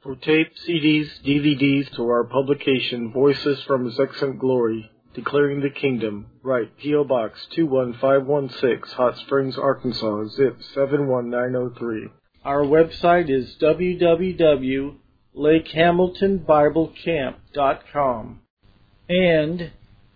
For tape, CDs, DVDs, to our publication, Voices from His Excellent Glory, Declaring the Kingdom, write P.O. Box 21516, Hot Springs, Arkansas, zip 71903. Our website is www.lakehamiltonbiblecamp.com and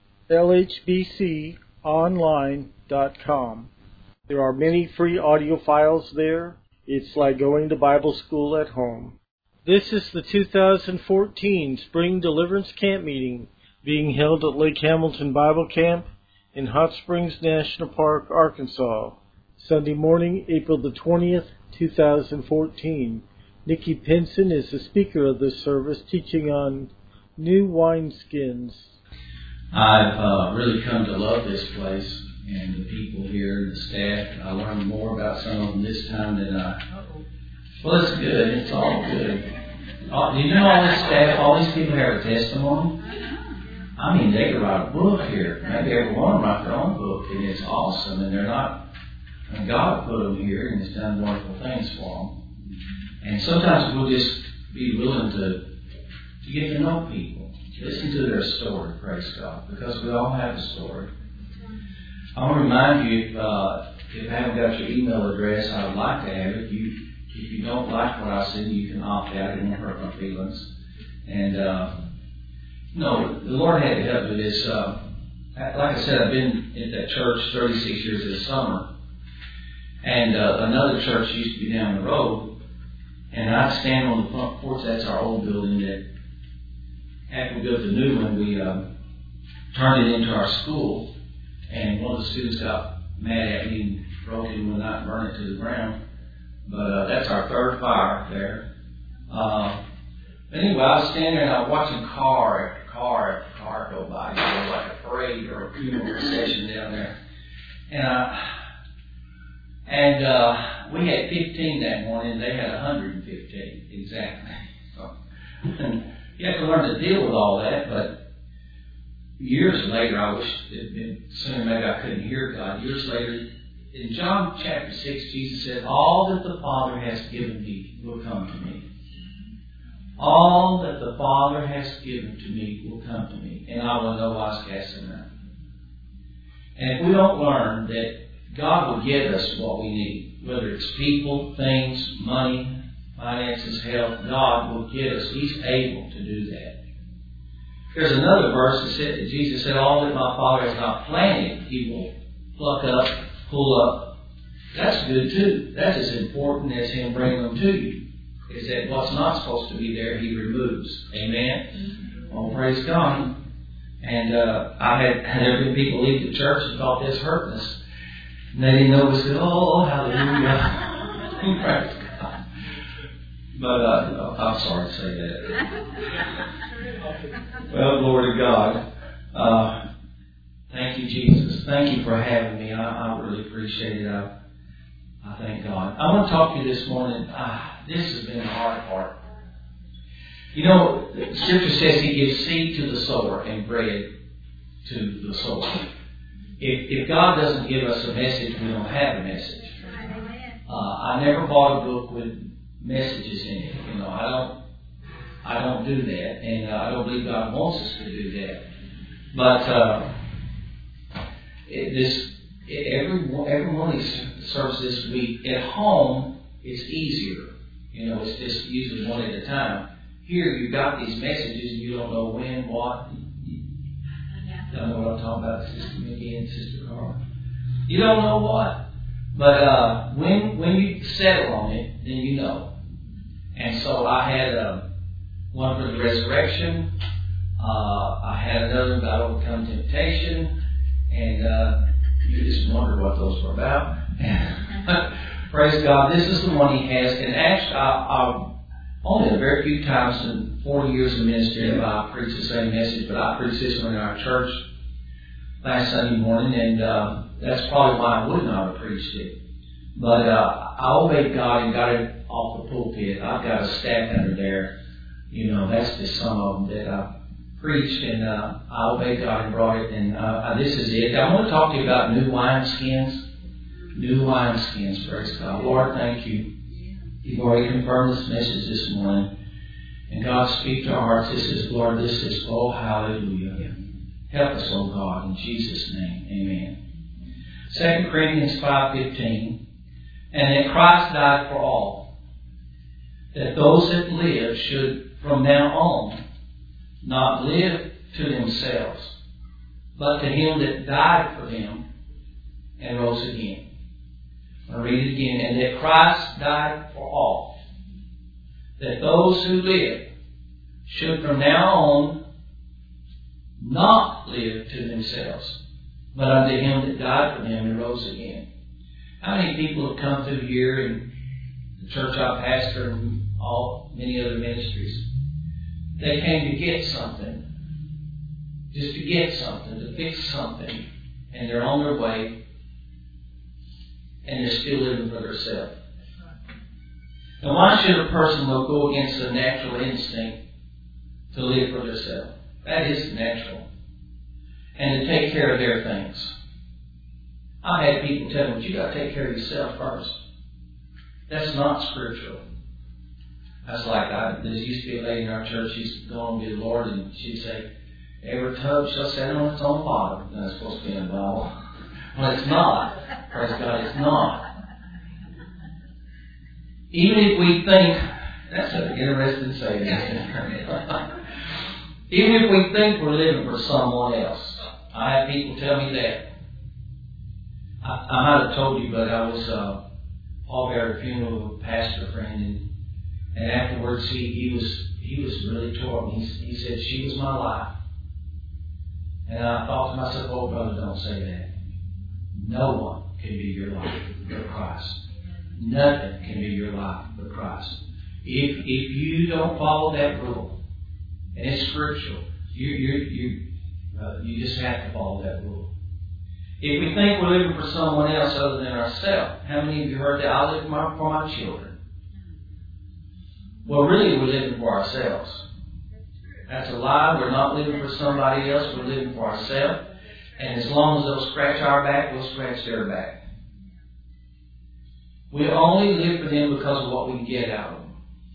lhbconline.com. There are many free audio files there. It's like going to Bible school at home. This is the 2014 Spring Deliverance Camp Meeting being held at Lake Hamilton Bible Camp in Hot Springs National Park, Arkansas, Sunday morning, April the 20th, 2014. Nikki Pinson is the speaker of this service, teaching on new wineskins. I've really come to love this place and the people here and the staff. I learned more about some of them this time than well, it's good. It's all good. Do you know all this staff, all these people have a testimony? I mean, they could write a book here. Maybe everyone write their own book, and it's awesome. And they're not, and God put them here, and He's done wonderful things for them. And sometimes we'll just be willing to get to know people, listen to their story, praise God, because we all have a story. I want to remind you, if I haven't got your email address, I would like to have it. If you don't like what I said, you can opt out. It won't hurt my feelings. And, no, the Lord had to help with this. Like I said, I've been at that church 36 years this summer. And another church used to be down the road. And I'd stand on the front porch. That's our old building. That after we built the new one, we turned it into our school. And one of the students got mad at me and broke it and would not burn it to the ground. But that's our third fire there. Anyway, I was standing there and I was watching car after car after car go by. It was like a parade or a funeral procession down there. And we had 15 that morning. They had 115 exactly. So you have to learn to deal with all that. But years later, I wish it had been sooner. Maybe I couldn't hear God. Years later, in John chapter 6, Jesus said, "All that the Father has given me will come to me. All that the Father has given to me will come to me, and I will no wise cast them out." And if we don't learn that God will give us what we need, whether it's people, things, money, finances, health, God will give us. He's able to do that. There's another verse that said that Jesus said, "All that my Father has not planted, He will pluck up, pull up." That's good too. That's as important as Him bringing them to you. Is that what's not supposed to be there, He removes. Amen? Mm-hmm. Well, praise God. And there been people leave the church and thought this hurt us. And they didn't know we said, "Oh, hallelujah." Praise God. But I'm sorry to say that. Well, glory to God. Thank you, Jesus. Thank you for having me. I really appreciate it. I thank God. I want to talk to you this morning. This has been the hard part. You know, the Scripture says He gives seed to the sower and bread to the sower. If God doesn't give us a message, we don't have a message. I never bought a book with messages in it. You know, I don't do that, and I don't believe God wants us to do that. But every one of these services this week at home, it's easier. You know, it's just usually one at a time. Here, you've got these messages, and you don't know when, what. Don't know what I'm talking about, Sister Mickey and Sister Carl. You don't know what. But when you settle on it, then you know. And so I had one for the resurrection. I had another about overcome temptation. And you just wonder what those were about. Praise God. This is the one He has. And actually, I've only a very few times in 40 years of ministry have I preached the same message, but I preached this one in our church last Sunday morning, and that's probably why I would not have preached it. But I obeyed God and got it off the pulpit. I've got a stack under there. You know, that's just some of them that I preached, and I obeyed God and brought it, and this is it. I want to talk to you about new wineskins. New wineskins, praise God. Lord, thank you. You've already confirmed this message this morning. And God, speak to our hearts. This is, Lord, this is, oh, hallelujah. Help us, oh God, in Jesus' name. Amen. 2 Corinthians 5:15. And that Christ died for all, that those that live should from now on not live to themselves, but to Him that died for them and rose again. I'll read it again. And that Christ died for all, that those who live should from now on not live to themselves, but unto Him that died for them and rose again. How many people have come through here and the church I pastor and many other ministries? They came to get something, just to get something, to fix something, and they're on their way, and they're still living for themselves. Now, why should a person go against the natural instinct to live for themselves? That is natural. And to take care of their things. I've had people tell me, but you got to take care of yourself first. That's not scriptural. That's like, there used to be a lady in our church, she's going to the Lord, and she'd say, every tub shall set on its own bottom. That's supposed to be in the Bible. Well, it's not. Praise God, it's not. Even if we think, that's an interesting saying. Even if we think we're living for someone else. I have people tell me that. I might have told you, but I was Paul at a funeral of a pastor friend, and afterwards he was really torn. He said, she was my life. And I thought to myself, oh brother, don't say that. No one can be your life but Christ. Nothing can be your life but Christ. If you don't follow that rule, and it's scriptural, you just have to follow that rule. If we think we're living for someone else other than ourselves, how many of you heard that? I live for my children. Well, really, we're living for ourselves. That's a lie. We're not living for somebody else. We're living for ourselves. And as long as they'll scratch our back, we'll scratch their back. We only live for them because of what we can get out of them.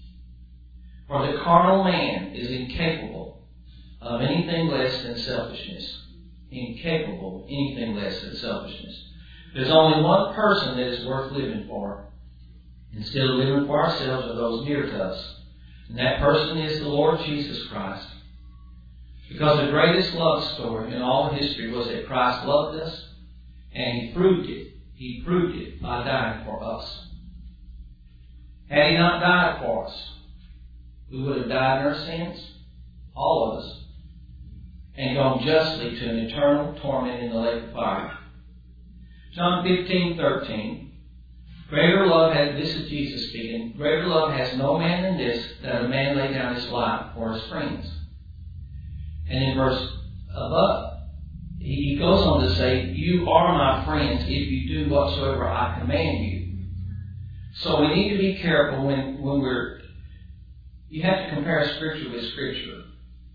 For the carnal man is incapable of anything less than selfishness. Incapable of anything less than selfishness. There's only one person that is worth living for. Instead of living for ourselves or those near to us. And that person is the Lord Jesus Christ. Because the greatest love story in all history was that Christ loved us, and He proved it. He proved it by dying for us. Had He not died for us, we would have died in our sins, all of us, and gone justly to an eternal torment in the lake of fire. John 15:13. Greater love has, this is Jesus speaking, greater love has no man than this, that a man lay down his life for his friends. And in verse above, he goes on to say, you are my friends if you do whatsoever I command you. So we need to be careful when you have to compare Scripture with Scripture.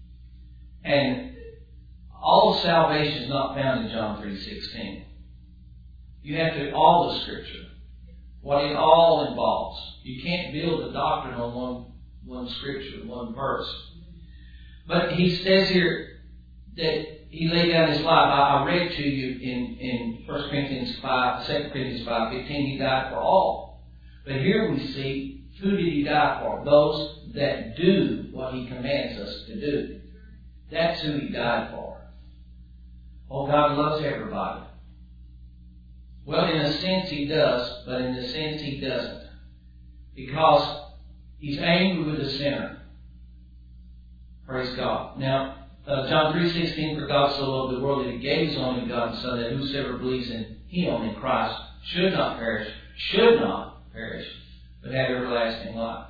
And all of salvation is not found in John 3:16. You have to, all the Scripture, what it all involves. You can't build a doctrine on one Scripture, one verse. But he says here that He laid down His life. I read to you in 2 Corinthians 5:15, He died for all. But here we see, who did He die for? Those that do what He commands us to do. That's who He died for. Oh, God loves everybody. Well, in a sense He does, but in a sense He doesn't. Because He's angry with the sinner. Praise God. Now, John 3:16, for God so loved the world that He gave His only begotten Son, that whosoever believes in Him, in Christ, should not perish, but have everlasting life.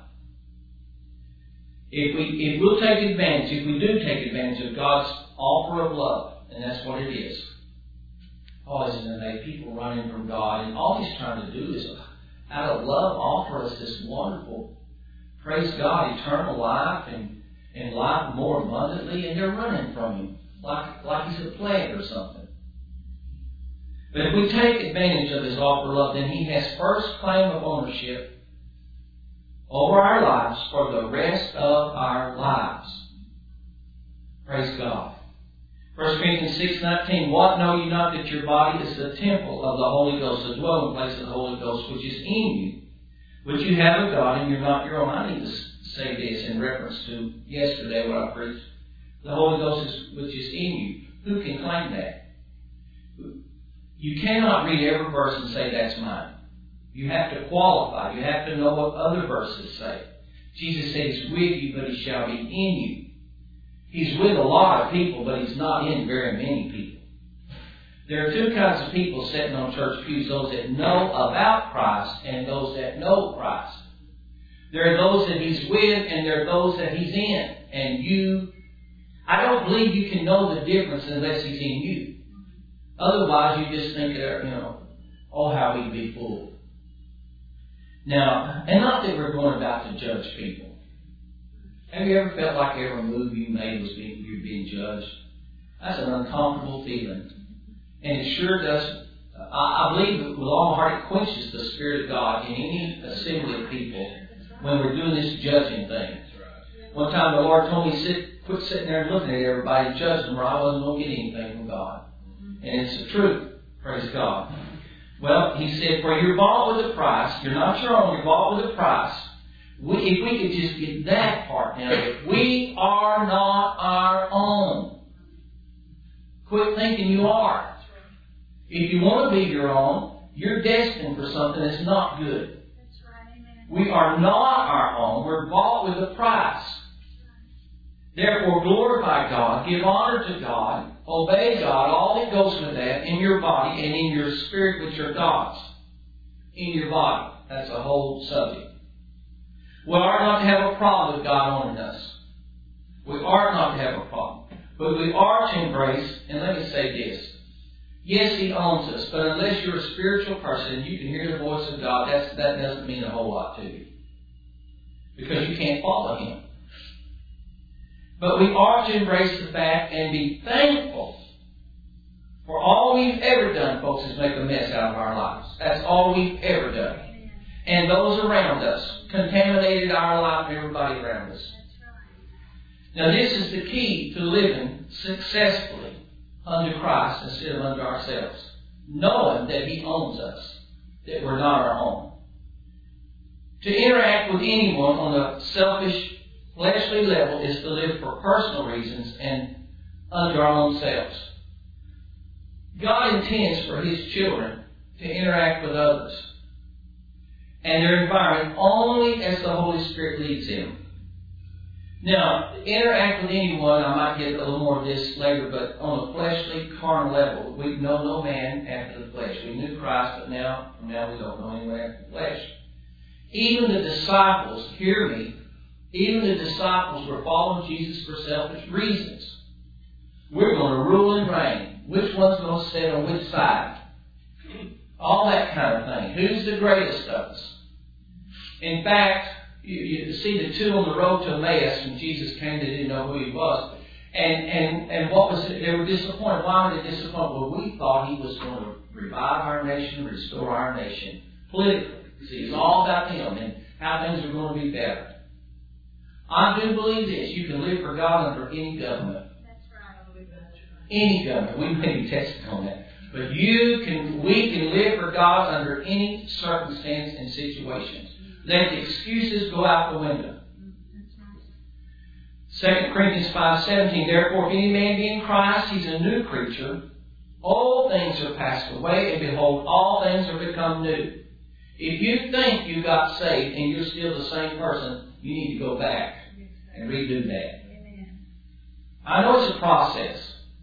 If we do take advantage of God's offer of love, and that's what it is. Oh, isn't it? People running from God, and all He's trying to do is, out of love, offer us this wonderful, praise God, eternal life and life more abundantly, and they're running from Him like He's a plague or something. But if we take advantage of His offer of love, then He has first claim of ownership over our lives for the rest of our lives. Praise God. 1 Corinthians 6:19, what know you not that your body is the temple of the Holy Ghost, the dwelling place of the Holy Ghost, which is in you, which you have of God, and you're not your own. I need to say this in reference to yesterday what I preached. The Holy Ghost which is in you. Who can claim that? You cannot read every verse and say that's mine. You have to qualify. You have to know what other verses say. Jesus said He's with you, but He shall be in you. He's with a lot of people, but He's not in very many people. There are two kinds of people sitting on church pews, those that know about Christ and those that know Christ. There are those that He's with and there are those that He's in. And I don't believe you can know the difference unless He's in you. Otherwise, you just think, oh, how we'd be fooled. Now, and not that we're going about to judge people. Have you ever felt like every move you made was you're being judged? That's an uncomfortable feeling. And it sure does. I believe that with all my heart it quenches the Spirit of God in any assembly of people when we're doing this judging thing. One time the Lord told me, quit sitting there and looking at everybody and judging them, or I wasn't going to get anything from God. And it's the truth. Praise God. Well, He said, for you're bought with a price. You're not your own. You're bought with a price. If we could just get that part now, that we are not our own. Quit thinking you are. If you want to be your own, you're destined for something that's not good. We are not our own. We're bought with a price. Therefore, glorify God, give honor to God, obey God, all that goes with that in your body and in your spirit, which are God's. In your body. That's a whole subject. We are not to have a problem with God owning us. We are not to have a problem. But we are to embrace, and let me say this. Yes, He owns us, but unless you're a spiritual person and you can hear the voice of God, that doesn't mean a whole lot to you. Because you can't follow Him. But we are to embrace the fact and be thankful for all we've ever done, folks, is make a mess out of our lives. That's all we've ever done. And those around us contaminated our life and everybody around us. Now this is the key to living successfully under Christ instead of under ourselves. Knowing that He owns us, that we're not our own. To interact with anyone on a selfish, fleshly level is to live for personal reasons and under our own selves. God intends for His children to interact with others and their environment only as the Holy Spirit leads them. Now, to interact with anyone, I might get a little more of this later, but on a fleshly, carnal level, we know no man after the flesh. We knew Christ, but now we don't know anyone after the flesh. Even the disciples, hear me, even the disciples were following Jesus for selfish reasons. We're going to rule and reign. Which one's going to sit on which side? All that kind of thing. Who's the greatest of us? In fact, you see the two on the road to Emmaus when Jesus came, they didn't know who He was. And what was it? They were disappointed. Why were they disappointed? Well, we thought He was going to revive our nation, restore our nation politically. See, it's all about Him and how things are going to be better. I do believe this. You can live for God under any government. That's right. Any government. We may be tested on that. But we can live for God under any circumstance and situations. Let the excuses go out the window. 2 Corinthians 5:17, therefore if any man be in Christ, he's a new creature. All things are passed away, and behold, all things are become new. If you think you got saved and you're still the same person, you need to go back and redo that. I know it's a process.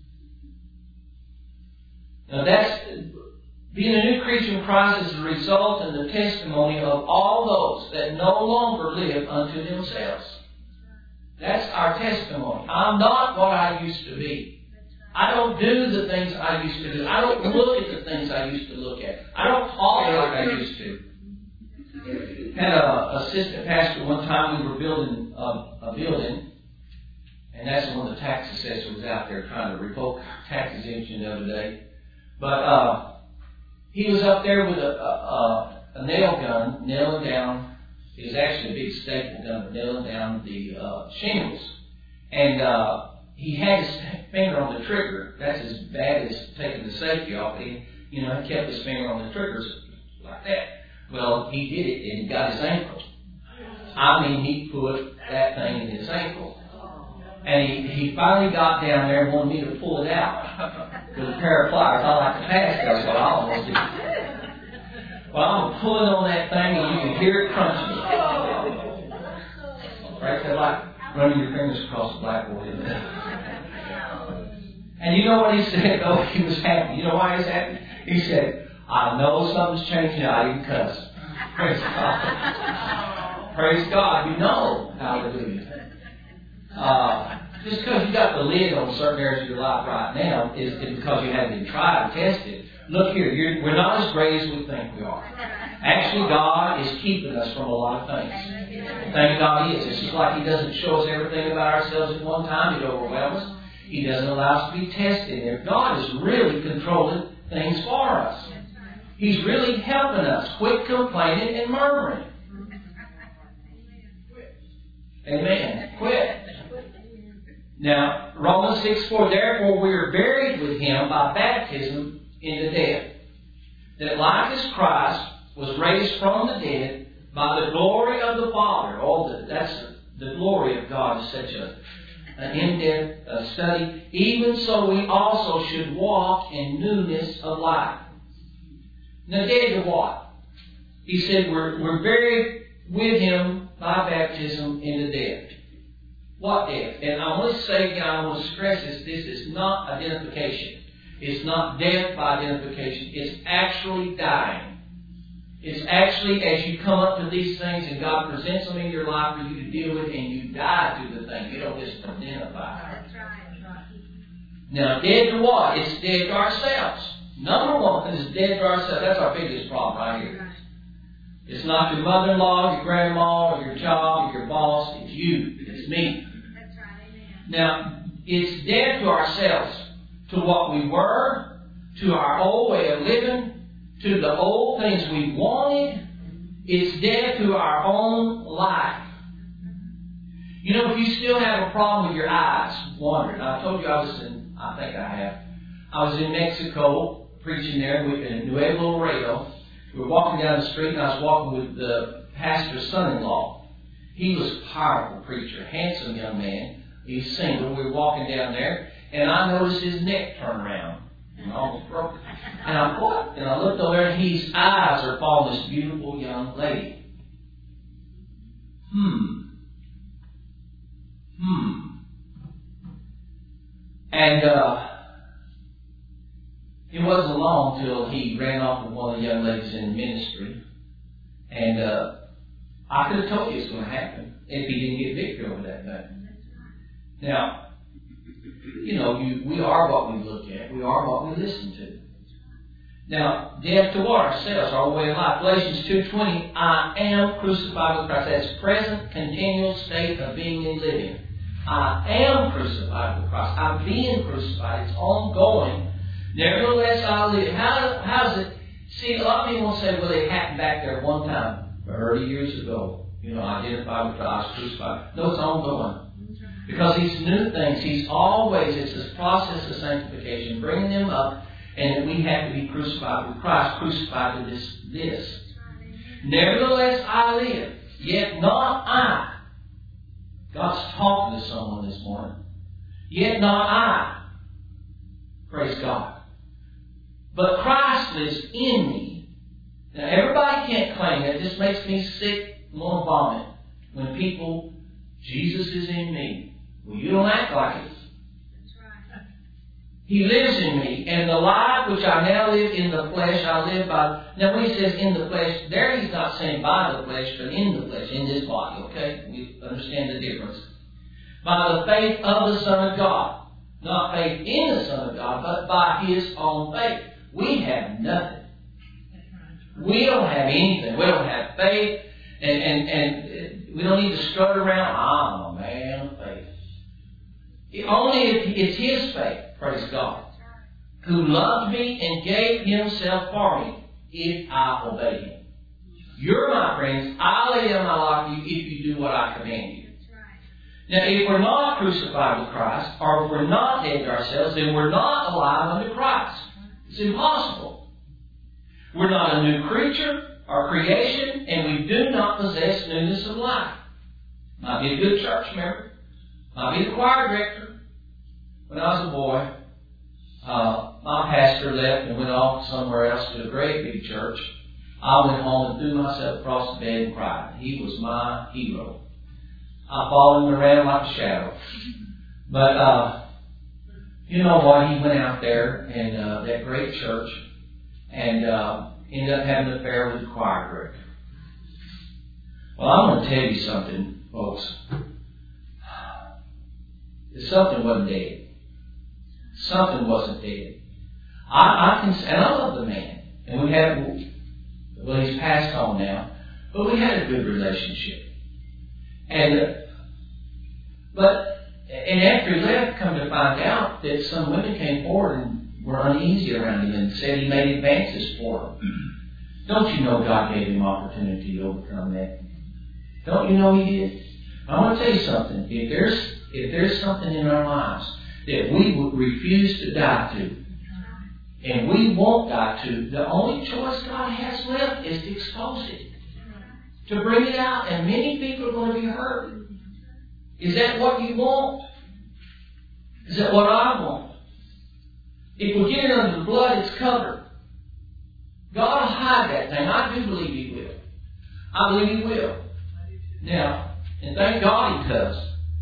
Now being a new creature in Christ is the result and the testimony of all those that no longer live unto themselves. That's our testimony. I'm not what I used to be. I don't do the things I used to do. I don't look at the things I used to look at. I don't talk like I used to. Had an assistant pastor one time. We were building a building, and that's when the tax assessor was out there trying to revoke tax exemption the other day. But he was up there with a nail gun, nailing down It was actually a big staple nailing down the shingles. And he had his finger on the trigger. That's as bad as taking the safety off. He kept his finger on the triggers like that. Well, he did it and he got his ankle. I mean, he put that thing in his ankle. And he finally got down there and wanted me to pull it out with a pair of pliers. I like to pass. That's what I almost did. Well, I'm pulling on that thing and you can hear it crunching. Right? They're like running your fingers across the blackboard, isn't it? And you know what he said? Oh, he was happy. You know why he's happy? He said, I know something's changing. I didn't cuss. Praise God. Praise God. You know. Hallelujah. Just because you got the lid on certain areas of your life right now is because you haven't been tried and tested. Look here, we're not as great as we think we are. Actually, God is keeping us from a lot of things. Thank God He is. It's just like He doesn't show us everything about ourselves at one time. He'd overwhelm us. He doesn't allow us to be tested. And God is really controlling things for us. He's really helping us. Quit complaining and murmuring. Amen. Quit. Now, Romans 6:4, therefore we are buried with Him by baptism into death, that like as Christ was raised from the dead by the glory of the Father. That's the glory of God is such an in-depth study. Even so we also should walk in newness of life. Now, dead to what? He said we're buried with Him by baptism into death. What death? And I want to say again, I want to stress this is not identification. It's not death by identification. It's actually dying. It's actually as you come up to these things and God presents them in your life for you to deal with and you die to the thing. You don't just identify. Now, dead to what? It's dead to ourselves. Number one is dead to ourselves. That's our biggest problem right here. It's not your mother-in-law, your grandma, or your job, or your boss. It's you. It's me. Now, it's dead to ourselves, to what we were, to our old way of living, to the old things we wanted. It's dead to our own life. You know, if you still have a problem with your eyes, wandering. I told you I was in Mexico preaching there in Nuevo Laredo. We were walking down the street and I was walking with the pastor's son-in-law. He was a powerful preacher, handsome young man. He's single. We were walking down there and I noticed his neck turn around. And I almost broke it. And I looked over there and his eyes are following this beautiful young lady. And it wasn't long till he ran off with one of the young ladies in the ministry. And I could have told you it's going to happen if he didn't get victory over that thing. Now, you know, we are what we look at. We are what we listen to. Now, death to what? Ourselves, our way of life. Galatians 2:20, I am crucified with Christ. That's present, continual state of being and living. I am crucified with Christ. I'm being crucified. It's ongoing. Nevertheless, I live. How's it? See, a lot of people will say, well, it happened back there one time, 30 years ago. You know, identified with Christ, crucified. No, it's ongoing. Because these new things, it's this process of sanctification, bringing them up, and that we have to be crucified with Christ, crucified to this. Nevertheless, I live, yet not I. God's talking to someone this morning. Yet not I. Praise God. But Christ lives in me. Now, everybody can't claim that. It just makes me sick and want to vomit. When people, Jesus is in me. Well, you don't act like it. He lives in me, and the life which I now live in the flesh, I live by. Now, when he says in the flesh, there he's not saying by the flesh, but in the flesh, in this body, okay? We understand the difference. By the faith of the Son of God. Not faith in the Son of God, but by His own faith. We have nothing. We don't have anything. We don't have faith, and we don't need to strut around. I'm a man of faith. Only it's His faith. Praise God. Who loved me and gave Himself for me if I obey Him. You're my friends. I'll lay down my life for you if you do what I command you. Now, if we're not crucified with Christ, or if we're not dead to ourselves, then we're not alive unto Christ. It's impossible. We're not a new creature or creation, and we do not possess newness of life. Might be a good church member. Might be the choir director. When I was a boy, my pastor left and went off somewhere else to a great big church. I went home and threw myself across the bed and cried. He was my hero. I followed him around like a shadow. But, you know what? He went out there and that great church and ended up having an affair with the choir director. Well, I'm going to tell you something, folks. Something wasn't dead. Something wasn't dead. And I love the man. And we had, well, he's passed on now, but we had a good relationship. And after he left, come to find out that some women came forward and were uneasy around him and said he made advances for them. Don't you know God gave him opportunity to overcome that? Don't you know He did? I want to tell you something. If there's something in our lives that we would refuse to die to, and we won't die to, the only choice God has left is to expose it. To bring it out, and many people are going to be hurt. Is that what you want? Is that what I want? If we get it under the blood, it's covered. God will hide that thing. I do believe He will. I believe He will. Now, and thank God He does.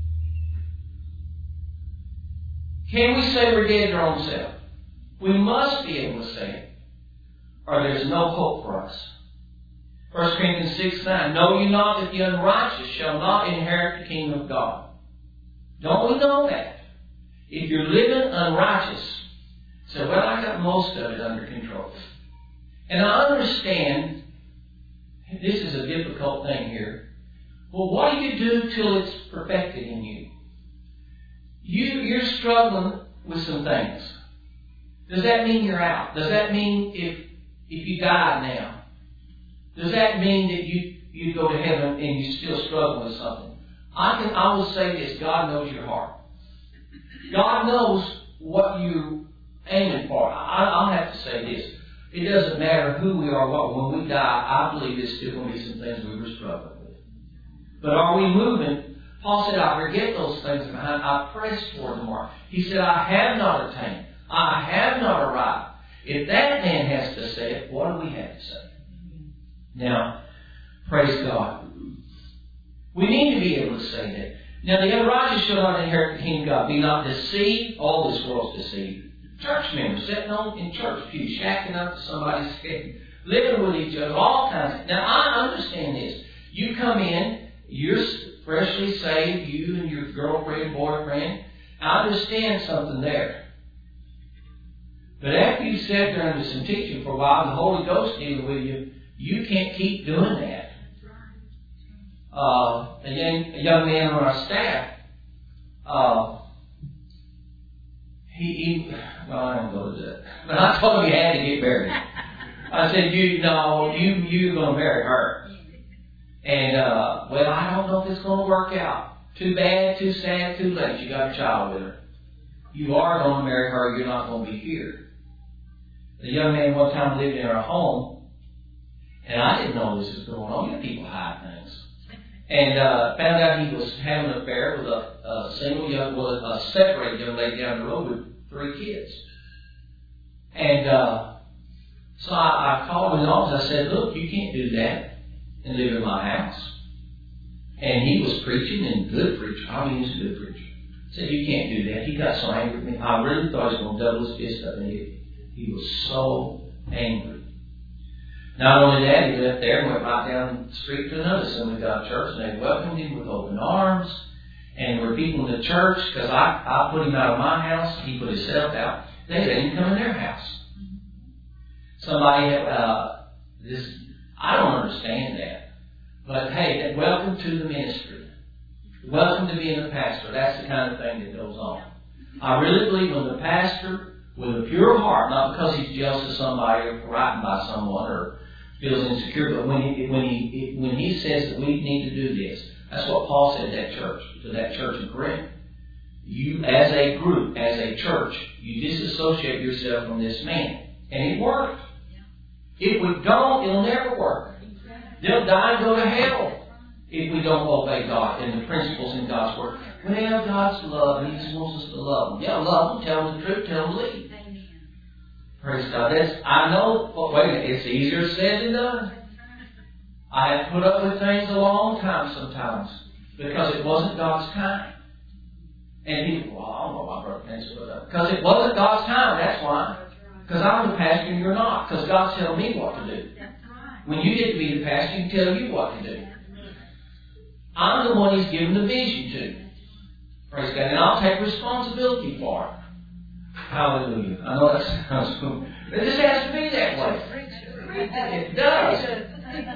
Can we say we're dead to our own self? We must be able to say it, or there's no hope for us. 1 Corinthians 6:9, know ye not that the unrighteous shall not inherit the kingdom of God? Don't we know that? If you're living unrighteous, say, well, I got most of it under control. And I understand this is a difficult thing here. Well, what do you do till it's perfected in you? You're struggling with some things. Does that mean you're out? Does that mean if you die now, does that mean that you go to heaven and you still struggle with something? I will say this: God knows your heart. God knows what you're aiming for. I'll have to say this: it doesn't matter who we are, when we die. I believe there's still going to be some things we were struggling with. But are we moving? Paul said, "I forget those things behind. I press toward the mark." He said, "I have not attained. I have not arrived." If that man has to say it, what do we have to say? Now, praise God. We need to be able to say that. Now, the unrighteous shall not inherit the kingdom of God. Be not deceived. All this world's deceived. Church members sitting on in church pews, shacking up to somebody's head, living with each other, all kinds. Now, I understand this. You come in, you're freshly saved, you and your girlfriend, boyfriend. I understand something there. But after you sat there under some teaching for a while, and the Holy Ghost dealing with you, you can't keep doing that. A young man on our staff, well, I don't go to that. But I told him he had to get married. I said, you're going to marry her. And, well, I don't know if it's going to work out. Too bad, too sad, too late. You got a child with her. You are going to marry her. You're not going to be here. The young man one time lived in our home, and I didn't know this was going on. You know, people hide things. And found out he was having an affair with a separated young lady down the road with 3 kids. And so I called him in the office. I said, look, you can't do that and live in my house. And he was preaching, and good preacher. I mean, he's a good preacher. I said, you can't do that. He got so angry with me. I really thought he was going to double his fist up and hit me. He was so angry. Not only that, he left there and went right down the street to another Assembly of God church, and they welcomed him with open arms. And were people in the church, because I put him out of my house, he put himself out. They let him come in their house. Somebody had, I don't understand that. But hey, welcome to the ministry. Welcome to being a pastor. That's the kind of thing that goes on. I really believe when the pastor, with a pure heart, not because he's jealous of somebody or frightened by someone or feels insecure. But when he says that we need to do this, that's what Paul said to that church in Corinth. You, as a group, as a church, you disassociate yourself from this man. And it worked. If we don't, it'll never work. They'll die and go to hell if we don't obey God and the principles in God's Word. Well, God's love, He just wants us to love them. Yeah, love them, tell them the truth, tell them to leave. Praise God. I know, wait a minute, it's easier said than done. I have put up with things a long time sometimes because it wasn't God's time. And people, well, I don't know why Brother Pence put up. Because it wasn't God's time, that's why. Because I'm the pastor and you're not. Because God's telling me what to do. When you get to be the pastor, He can tell you what to do. I'm the one He's given the vision to. Praise God. And I'll take responsibility for it. Hallelujah. I know that sounds cool. But it just has to be that way. It does.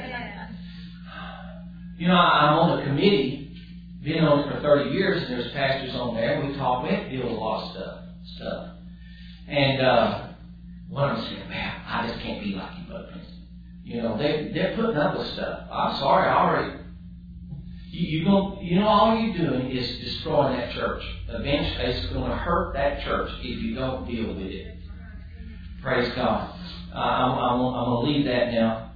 You know, I'm on a committee, been on it for 30 years, and there's pastors on there. We have to deal with a lot of stuff. And one of them said, man, I just can't be like you, Brother Prince. You know, they're putting up with stuff. I'm sorry, I already. You know, all you're doing is destroying that church. Eventually, it's going to hurt that church if you don't deal with it. Praise God. I'm going to leave that now.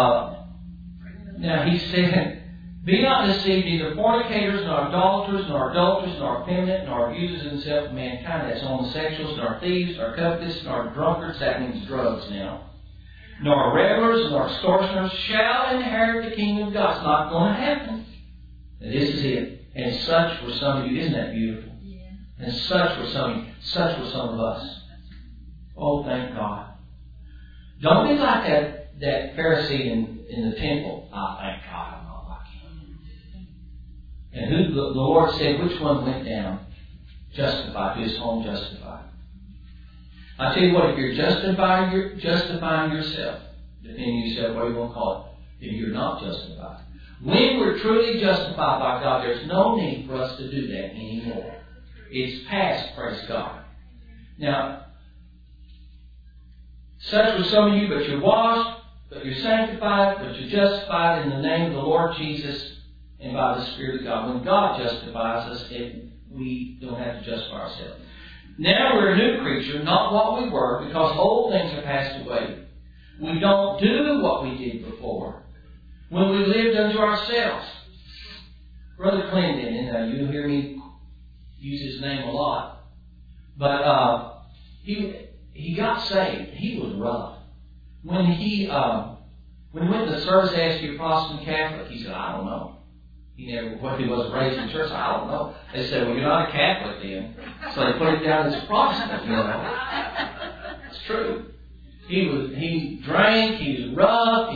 Now, he said, be not deceived, neither fornicators, nor idolaters, nor adulterers, nor effeminate, nor abusers themselves of mankind. That's homosexuals, nor thieves, nor covetous, nor drunkards. That means drugs now. Nor revelers, nor extortioners shall inherit the kingdom of God. It's not going to happen. And this is it. And such were some of you. Isn't that beautiful? Yeah. And such were some of you. Such were some of us. Oh, thank God. Don't be like that Pharisee in the temple. Ah, thank God I'm not like him. And the Lord said, which one went down? Justified. To his home justified. I tell you what, if you're justifying yourself, depending on yourself, what you want to call it, if you're not justified. When we're truly justified by God, there's no need for us to do that anymore. It's past, praise God. Now, such were some of you, but you're washed, but you're sanctified, but you're justified in the name of the Lord Jesus and by the Spirit of God. When God justifies us, we don't have to justify ourselves. Now we're a new creature, not what we were, because old things are passed away. We don't do what we did before. When we lived unto ourselves. Brother Clinton, you'll hear me use his name a lot. But he got saved. He was rough. When he went to the service, they asked you Protestant Catholic. He said, I don't know. He wasn't raised in church. I don't know. They said, well, you're not a Catholic then. So they put it down as a Protestant, you know. It's true. He drank, he was rough,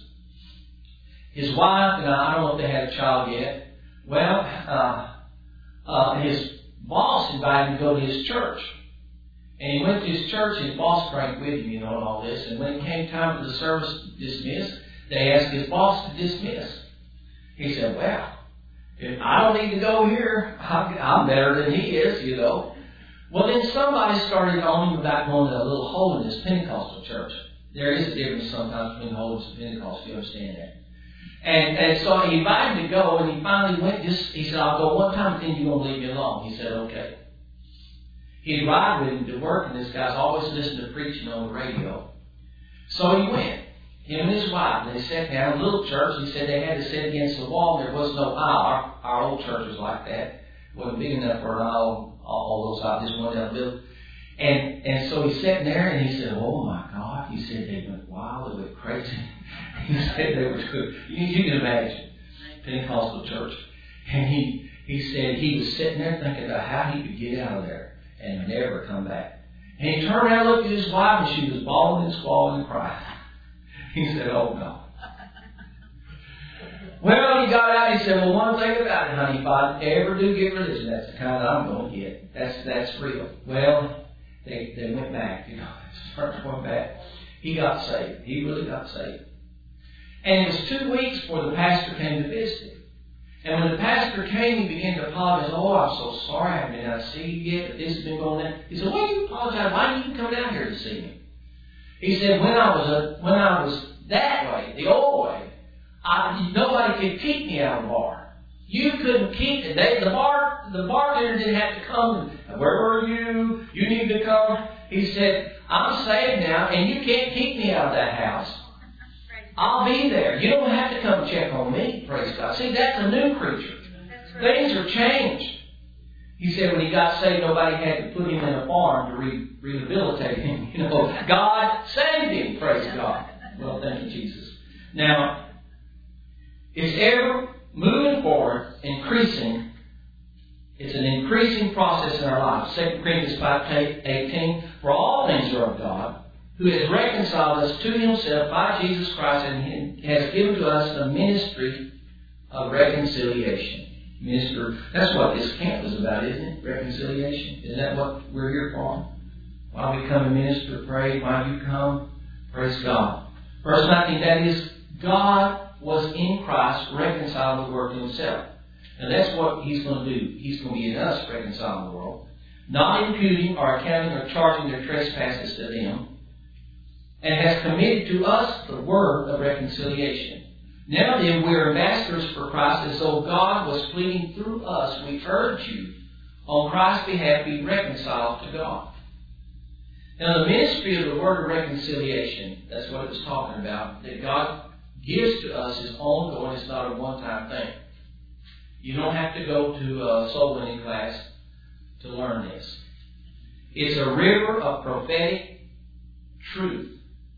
his wife, and I don't know if they had a child yet. Well, his boss invited him to go to his church. And he went to his church, his boss drank with him, you know, and all this. And when it came time for the service to dismiss, they asked his boss to dismiss. He said, well, if I don't need to go here, I'm better than he is, you know. Well, then somebody started on him about going to a little holiness Pentecostal church. There is a difference sometimes between holiness and Pentecostal, you understand that. And so he invited him to go, and he finally went. He said, I'll go one time, then you're going to leave me alone. He said, okay. He'd ride with him to work, and this guy's always listening to preaching on the radio. So he went. Him and his wife, they sat down in a little church. He said they had to sit against the wall. There was no aisle. Our old church was like that. It wasn't big enough for an aisle, all those aisles, just one down the middle. And so he's sitting there, and he said, oh my God. He said they went wild, they went crazy. He said they were good. You can imagine. Pentecostal church. And he said he was sitting there thinking about how he could get out of there and never come back. And he turned around and looked at his wife, and she was bawling and squalling and crying. He said, oh no. Well, he got out. He said, well, one thing about it, honey, if I ever do get religion, that's the kind I'm going to get. That's real. Well, they went back, you know. They started going back. He got saved. He really got saved. And it was 2 weeks before the pastor came to visit him. And when the pastor came, he began to apologize. Oh, I'm so sorry I haven't been out to see you yet, but this has been going on. He said, why do you apologize? Why didn't you come down here to see me? He said, when I was that way, the old way, nobody could keep me out of the bar. You couldn't keep it. The bartender didn't have to come. Where were you? You need to come. He said, I'm saved now, and you can't keep me out of that house. I'll be there. You don't have to come check on me. Praise God. See, that's a new creature. Things are changed. He said when he got saved, nobody had to put him in a farm to rehabilitate him. You know, God saved him. Praise God. Well, thank you, Jesus. Now, it's ever moving forward, increasing. It's an increasing process in our lives. 2 Corinthians 5:18, for all things are of God, who has reconciled us to Himself by Jesus Christ and has given to us the ministry of reconciliation. That's what this camp is about, isn't it? Reconciliation. Isn't that what we're here for? Why we come and minister, pray, why you come? Praise God. Verse 19, that is, God was in Christ reconciling the world to Himself. And that's what He's going to do. He's going to be in us reconciling the world. Not imputing or accounting or charging their trespasses to them. And has committed to us the word of reconciliation. Now then, we are ambassadors for Christ, as though God was pleading through us. We urge you, on Christ's behalf, be reconciled to God. Now, the ministry of the word of reconciliation, that's what it was talking about, that God gives to us is ongoing. It's not a one-time thing. You don't have to go to a soul-winning class to learn this. It's a river of prophetic truth.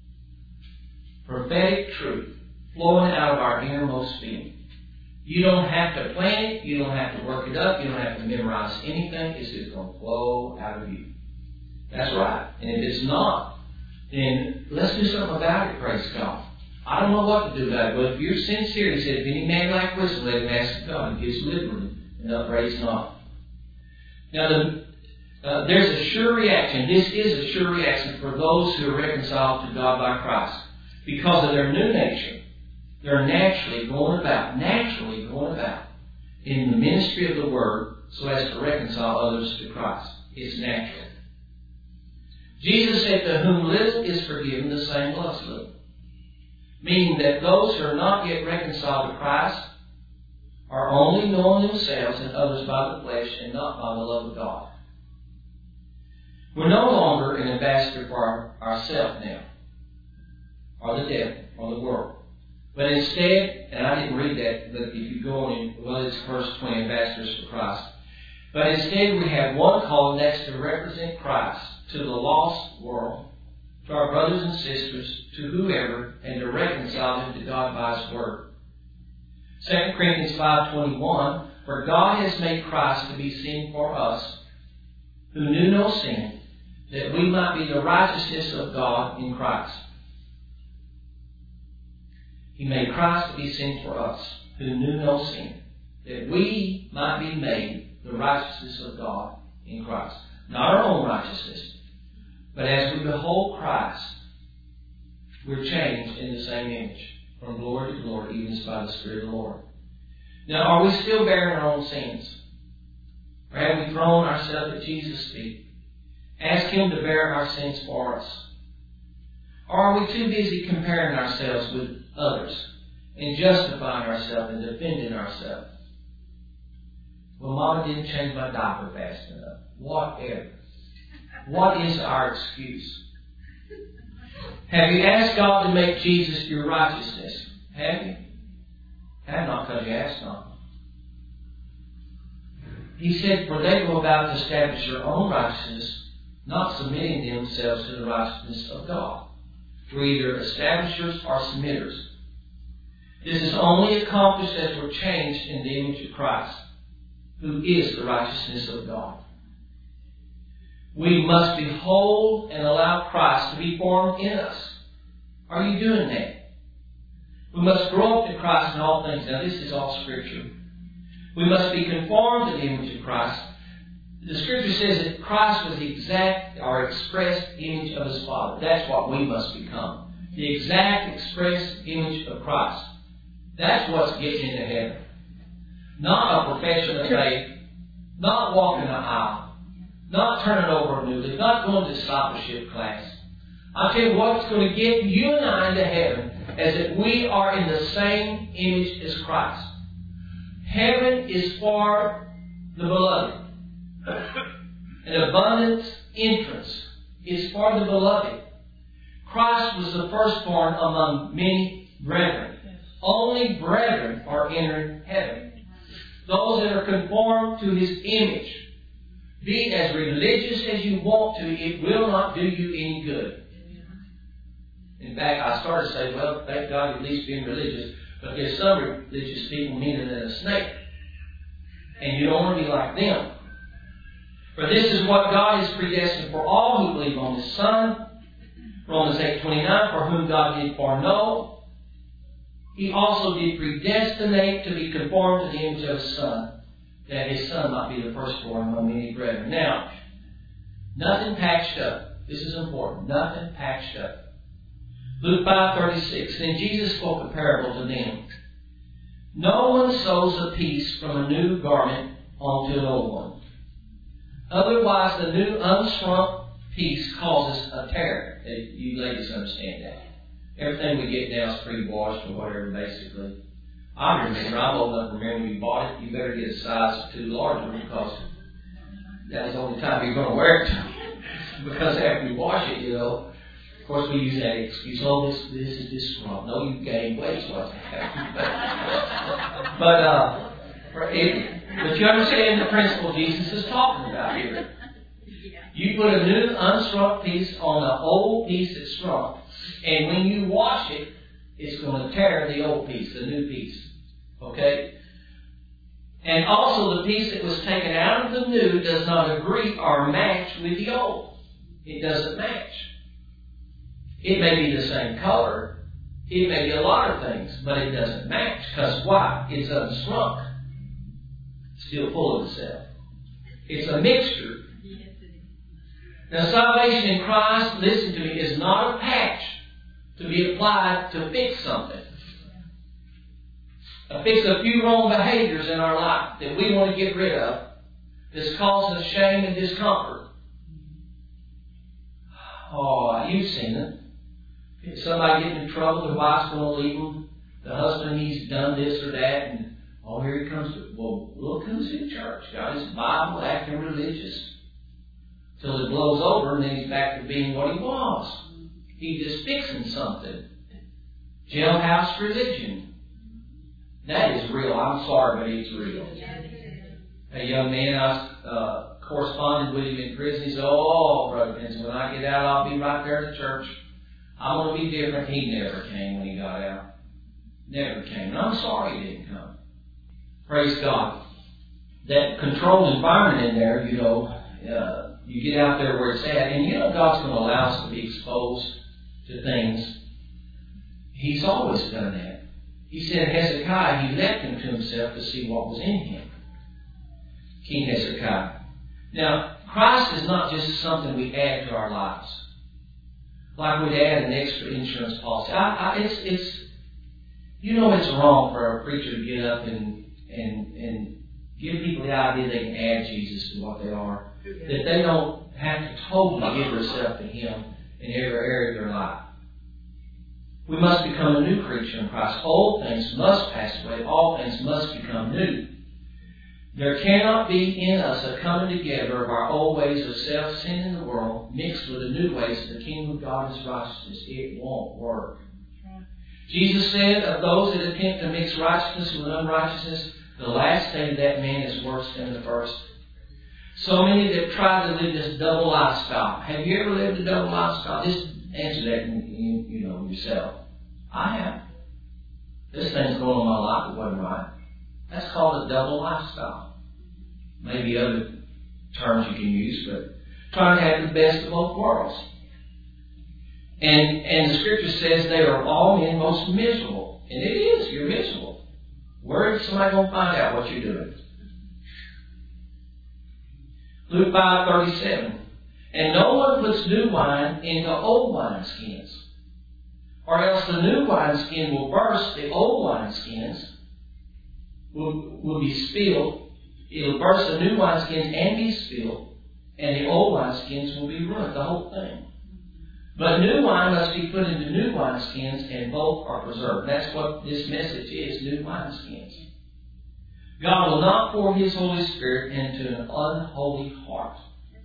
Prophetic truth flowing out of our innermost being. You don't have to plan it. You don't have to work it up. You don't have to memorize anything. It's just going to flow out of you. That's right. And if it's not, then let's do something about it, praise God. I don't know what to do about it, but if you're sincere, He said, if any man lack wisdom, let him ask of God. He gives liberally and upbraids not. Now, there's a sure reaction. This is a sure reaction for those who are reconciled to God by Christ. Because of their new nature, they're naturally going about in the ministry of the Word so as to reconcile others to Christ. It's natural. Jesus said, to whom little is forgiven, the same loves little. Meaning that those who are not yet reconciled to Christ are only knowing themselves and others by the flesh and not by the love of God. We're no longer an ambassador for ourselves now, or the devil, or the world. But instead, and I didn't read that, but if you go on, it's verse 20, ambassadors for Christ. But instead we have one calling, that's to represent Christ to the lost world, to our brothers and sisters, to whoever, and to reconcile them to God by His Word. 2 Corinthians 5:21, for God has made Christ to be sin for us, who knew no sin, that we might be the righteousness of God in Christ. He made Christ to be sin for us, who knew no sin, that we might be made the righteousness of God in Christ. Not our own righteousness, but as we behold Christ, we're changed in the same image, from glory to glory, even as by the Spirit of the Lord. Now, are we still bearing our own sins? Or have we thrown ourselves at Jesus' feet? Ask Him to bear our sins for us. Or are we too busy comparing ourselves with others and justifying ourselves and defending ourselves? Well, Mama didn't change my diaper fast enough. Whatever. What is our excuse? Have you asked God to make Jesus your righteousness? Have you? Have not, because you asked not. He said, for they go about to establish their own righteousness, not submitting themselves to the righteousness of God. We're either establishers or submitters. This is only accomplished as we're changed in the image of Christ, who is the righteousness of God. We must behold and allow Christ to be formed in us. Are you doing that? We must grow up to Christ in all things. Now, this is all Scripture. We must be conformed to the image of Christ. The Scripture says that Christ was the exact or expressed image of His Father. That's what we must become. The exact expressed image of Christ. That's what's getting into heaven. Not a profession of faith. Not walking the aisle. Not turning over a new leaf. Not going to discipleship class. I'll tell you what's going to get you and I into heaven as that we are in the same image as Christ. Heaven is for the beloved. An abundant entrance is for the beloved. Christ was the firstborn among many brethren. Only brethren are entering heaven. Those that are conformed to His image. Be as religious as you want to, it will not do you any good. In fact, I started to say, well, thank God you're at least being religious, but there's some religious people meaner than a snake. And you don't want to be like them. For this is what God has predestined for all who believe on His Son. Romans 8:29, for whom God did foreknow, He also did predestinate to be conformed to the image of His Son, that His Son might be the firstborn among many brethren. Now, nothing patched up. This is important. Nothing patched up. Luke 5:36, then Jesus spoke a parable to them. No one sews a piece from a new garment onto an old one. Otherwise, the new unshrunk piece causes a tear. You ladies understand that. Everything we get now is pre-washed or whatever, basically. I remember, I'm old enough to remember when you bought it, you better get a size too larger because that was the only time you're going to wear it. Because after you wash it, you know, of course we use that excuse, oh, this is this wrong. No, you gained weight, so what's happening. But you understand the principle Jesus is talking about here. You put a new unshrunk piece on an old piece that's shrunk, and when you wash it, it's going to tear the old piece, the new piece. Okay? And also the piece that was taken out of the new does not agree or match with the old. It doesn't match. It may be the same color. It may be a lot of things, but it doesn't match. Because why? It's unshrunk. Still full of itself. It's a mixture. Now, salvation in Christ, listen to me, is not a patch to be applied to fix something. Fix a few wrong behaviors in our life that we want to get rid of that's causing us shame and discomfort. Oh, you've seen it. If somebody getting in trouble, the wife's going to leave them. The husband, he's done this or that, and oh, here he comes. Well, look who's in church. Got his Bible, acting religious. Till it blows over, and then he's back to being what he was. He's just fixing something. Jailhouse religion. That is real. I'm sorry, but it's real. A young man, I corresponded with him in prison. He said, oh, Brother Vince, when I get out, I'll be right there in the church. I want to be different. He never came when he got out. Never came. And I'm sorry he didn't come. Praise God. That controlled environment in there, you know, you get out there where it's at, and you know God's going to allow us to be exposed to things. He's always done that. He said Hezekiah, He left him to himself to see what was in him. King Hezekiah. Now, Christ is not just something we add to our lives. Like we'd add an extra insurance policy. It's wrong for a preacher to get up and give people the idea they can add Jesus to what they are. That they don't have to totally give themselves to Him in every area of their life. We must become a new creature in Christ. Old things must pass away. All things must become new. There cannot be in us a coming together of our old ways of self, sin in the world, mixed with the new ways of the kingdom of God as righteousness. It won't work. Jesus said of those that attempt to mix righteousness with unrighteousness, the last state of that man is worse than the first. So many that try to live this double lifestyle. Have you ever lived a double lifestyle? Just answer that yourself. I have. This thing's going on in my life. It wasn't right. That's called a double lifestyle. Maybe other terms you can use, but trying to have the best of both worlds. And the Scripture says they are all men most miserable. And it is. You're miserable. Where is somebody going to find out what you're doing? Luke 5:37. And no one puts new wine into old wineskins, or else the new wineskin will burst, the old wineskins will be spilled. It'll burst the new wineskins and be spilled, and the old wineskins will be ruined, the whole thing. But new wine must be put into new wineskins, and both are preserved. That's what this message is, new wineskins. God will not pour His Holy Spirit into an unholy heart.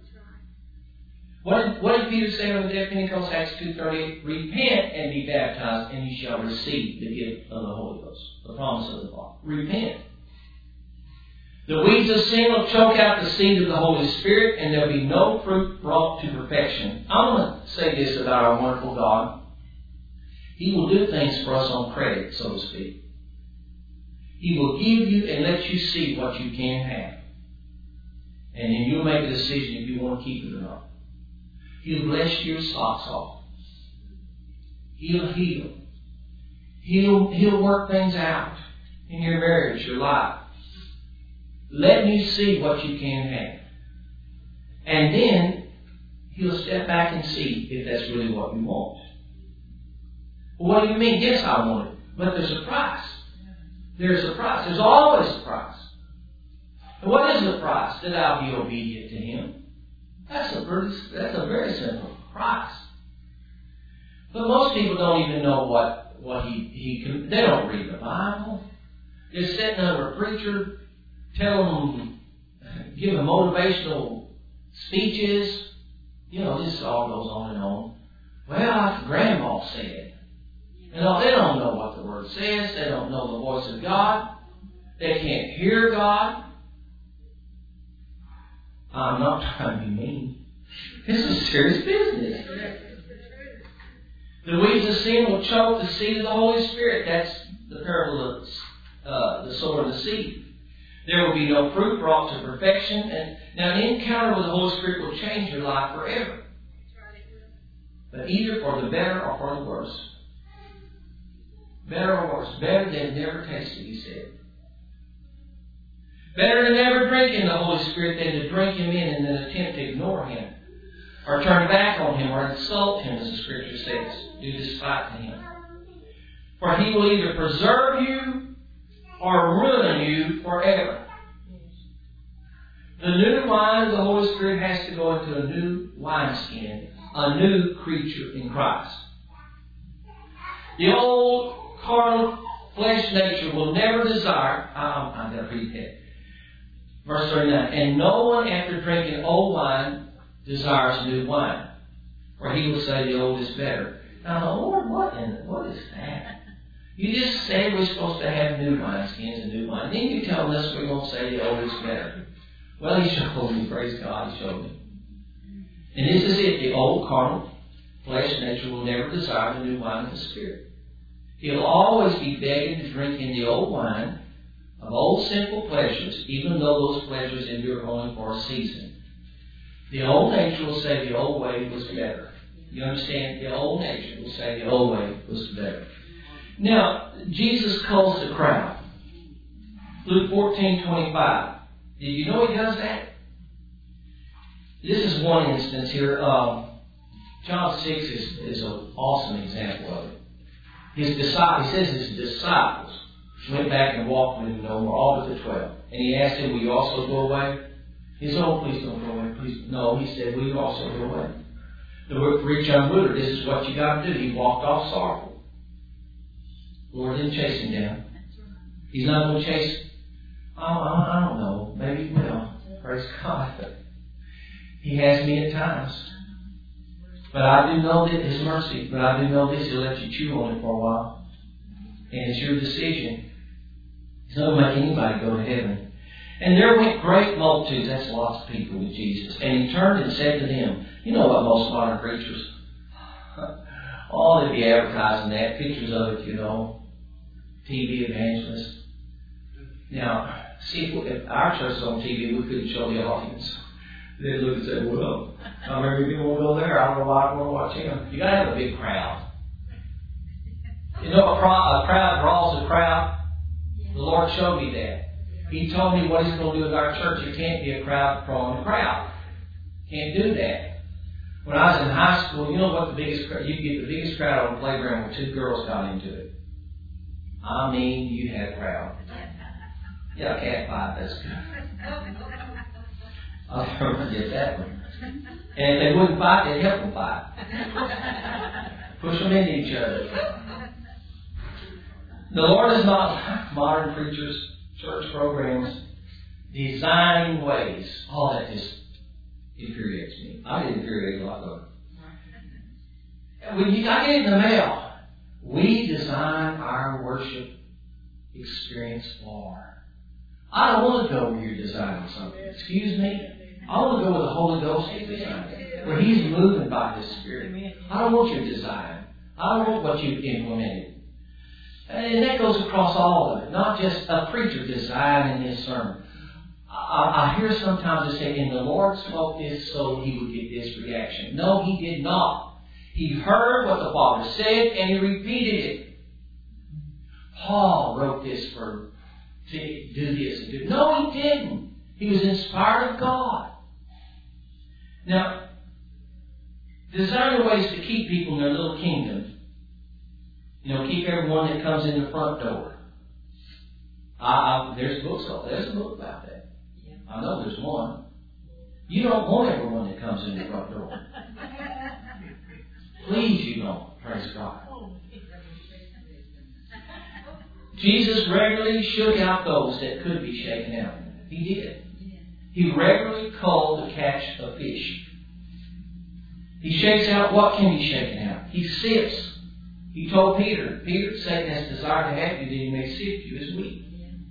What did Peter say on the day of Pentecost, Acts 2:38? Repent and be baptized, and you shall receive the gift of the Holy Ghost, the promise of the Father. Repent. The weeds of sin will choke out the seed of the Holy Spirit, and there will be no fruit brought to perfection. I want to say this about our wonderful God. He will do things for us on credit, so to speak. He will give you and let you see what you can have. And then you'll make a decision if you want to keep it or not. He'll bless your socks off. He'll heal. He'll work things out in your marriage, your life. Let me see what you can have. And then He'll step back and see if that's really what you want. Well, what do you mean? Yes, I want it. But there's a price. There's a price. There's always a price. And what is the price? That I'll be obedient to Him. That's a very simple price. But most people don't even know what he can. They don't read the Bible. They're sitting under a preacher, telling them, giving motivational speeches. You know, this all goes on and on. Well, like Grandma said. You know, they don't know what the Word says. They don't know the voice of God. They can't hear God. I'm not trying to be mean. This is serious business. The weeds of sin will choke the seed of the Holy Spirit. That's the parable of the sower and the seed. There will be no fruit brought to perfection. And now an encounter with the Holy Spirit will change your life forever. But either for the better or for the worse. Better or worse. Better than never tasted, He said. Better than never drinking the Holy Spirit than to drink Him in and then attempt to ignore Him. Or turn back on Him or insult Him, as the Scripture says. Do despite to Him. For He will either preserve you or ruin you forever. The new wine of the Holy Spirit has to go into a new wineskin, a new creature in Christ. The old carnal flesh nature will never desire. I'm going to read that. Verse 39. And no one after drinking old wine desires new wine. For he will say the old is better. Now, Lord, what is that? You just said we're supposed to have new wineskins and new wine. Then you tell us we're going to say the old is better. Well, He showed me. Praise God, He showed me. And this is it. The old carnal flesh nature will never desire the new wine of the Spirit. He'll always be begging to drink in the old wine of old sinful pleasures, even though those pleasures endure only for a season. The old nature will say the old way was better. You understand? The old nature will say the old way was better. Now, Jesus calls the crowd. Luke 14:25. Did you know He does that? This is one instance here. John 6 is an awesome example of it. His disciples, he says his disciples went back and walked with Him no more, all but the 12. And He asked him, will you also go away? He said, oh, please don't go away. Please. No, He said, will you also go away? The rich young ruler, this is what you got to do. He walked off sorrowful. The Lord didn't chase him down. He's not going to chase him. I don't know. Maybe He will. Praise God. He has me at times. But I do know that His mercy. But I do know this. He'll let you chew on it for a while. And it's your decision. He's not going to make anybody go to heaven. And there went great multitudes. That's lots of people with Jesus. And He turned and said to them, you know what most modern preachers, they'd be advertising that. Pictures of it, you know. TV evangelists. Now, see, if our church is on TV, we couldn't show the audience. They'd look and say, well, how many people will go there? I don't know why I want to watch Him. You got to have a big crowd. You know, a crowd draws a crowd. The Lord showed me that. He told me what He's going to do with our church. It can't be a crowd drawing a crowd. Can't do that. When I was in high school, you know what the biggest crowd? You get the biggest crowd on the playground when 2 girls got into it. I mean, you had a crowd. Yeah, cat fight, that's good. I'll never forget that one. And if they wouldn't fight, they'd help them fight. Push them into each other. The Lord is not like modern preachers, church programs, designing ways. All that just infuriates me. I get infuriated a lot though. When I get it in the mail, we design our worship experience for. I don't want to go where you're designing something. Excuse me? I want to go where the Holy Ghost is designing, where He's moving by His Spirit. I don't want your design. I don't want what you've implemented. And that goes across all of it, not just a preacher designing his sermon. I hear sometimes they say, and the Lord spoke this so He would get this reaction. No, He did not. He heard what the Father said and He repeated it. Paul wrote this to do this and do. No, he didn't. He was inspired of God. Now, designing ways to keep people in their little kingdom. Keep everyone that comes in the front door. There's books. There's a book about that. I know there's one. You don't want everyone that comes in the front door. Please, you don't. Praise God. Jesus regularly shook out those that could be shaken out. He did. He regularly called to catch a fish. He shakes out what can be shaken out. He sifts. He told Peter, Satan has desired to have you that he may sift you as wheat.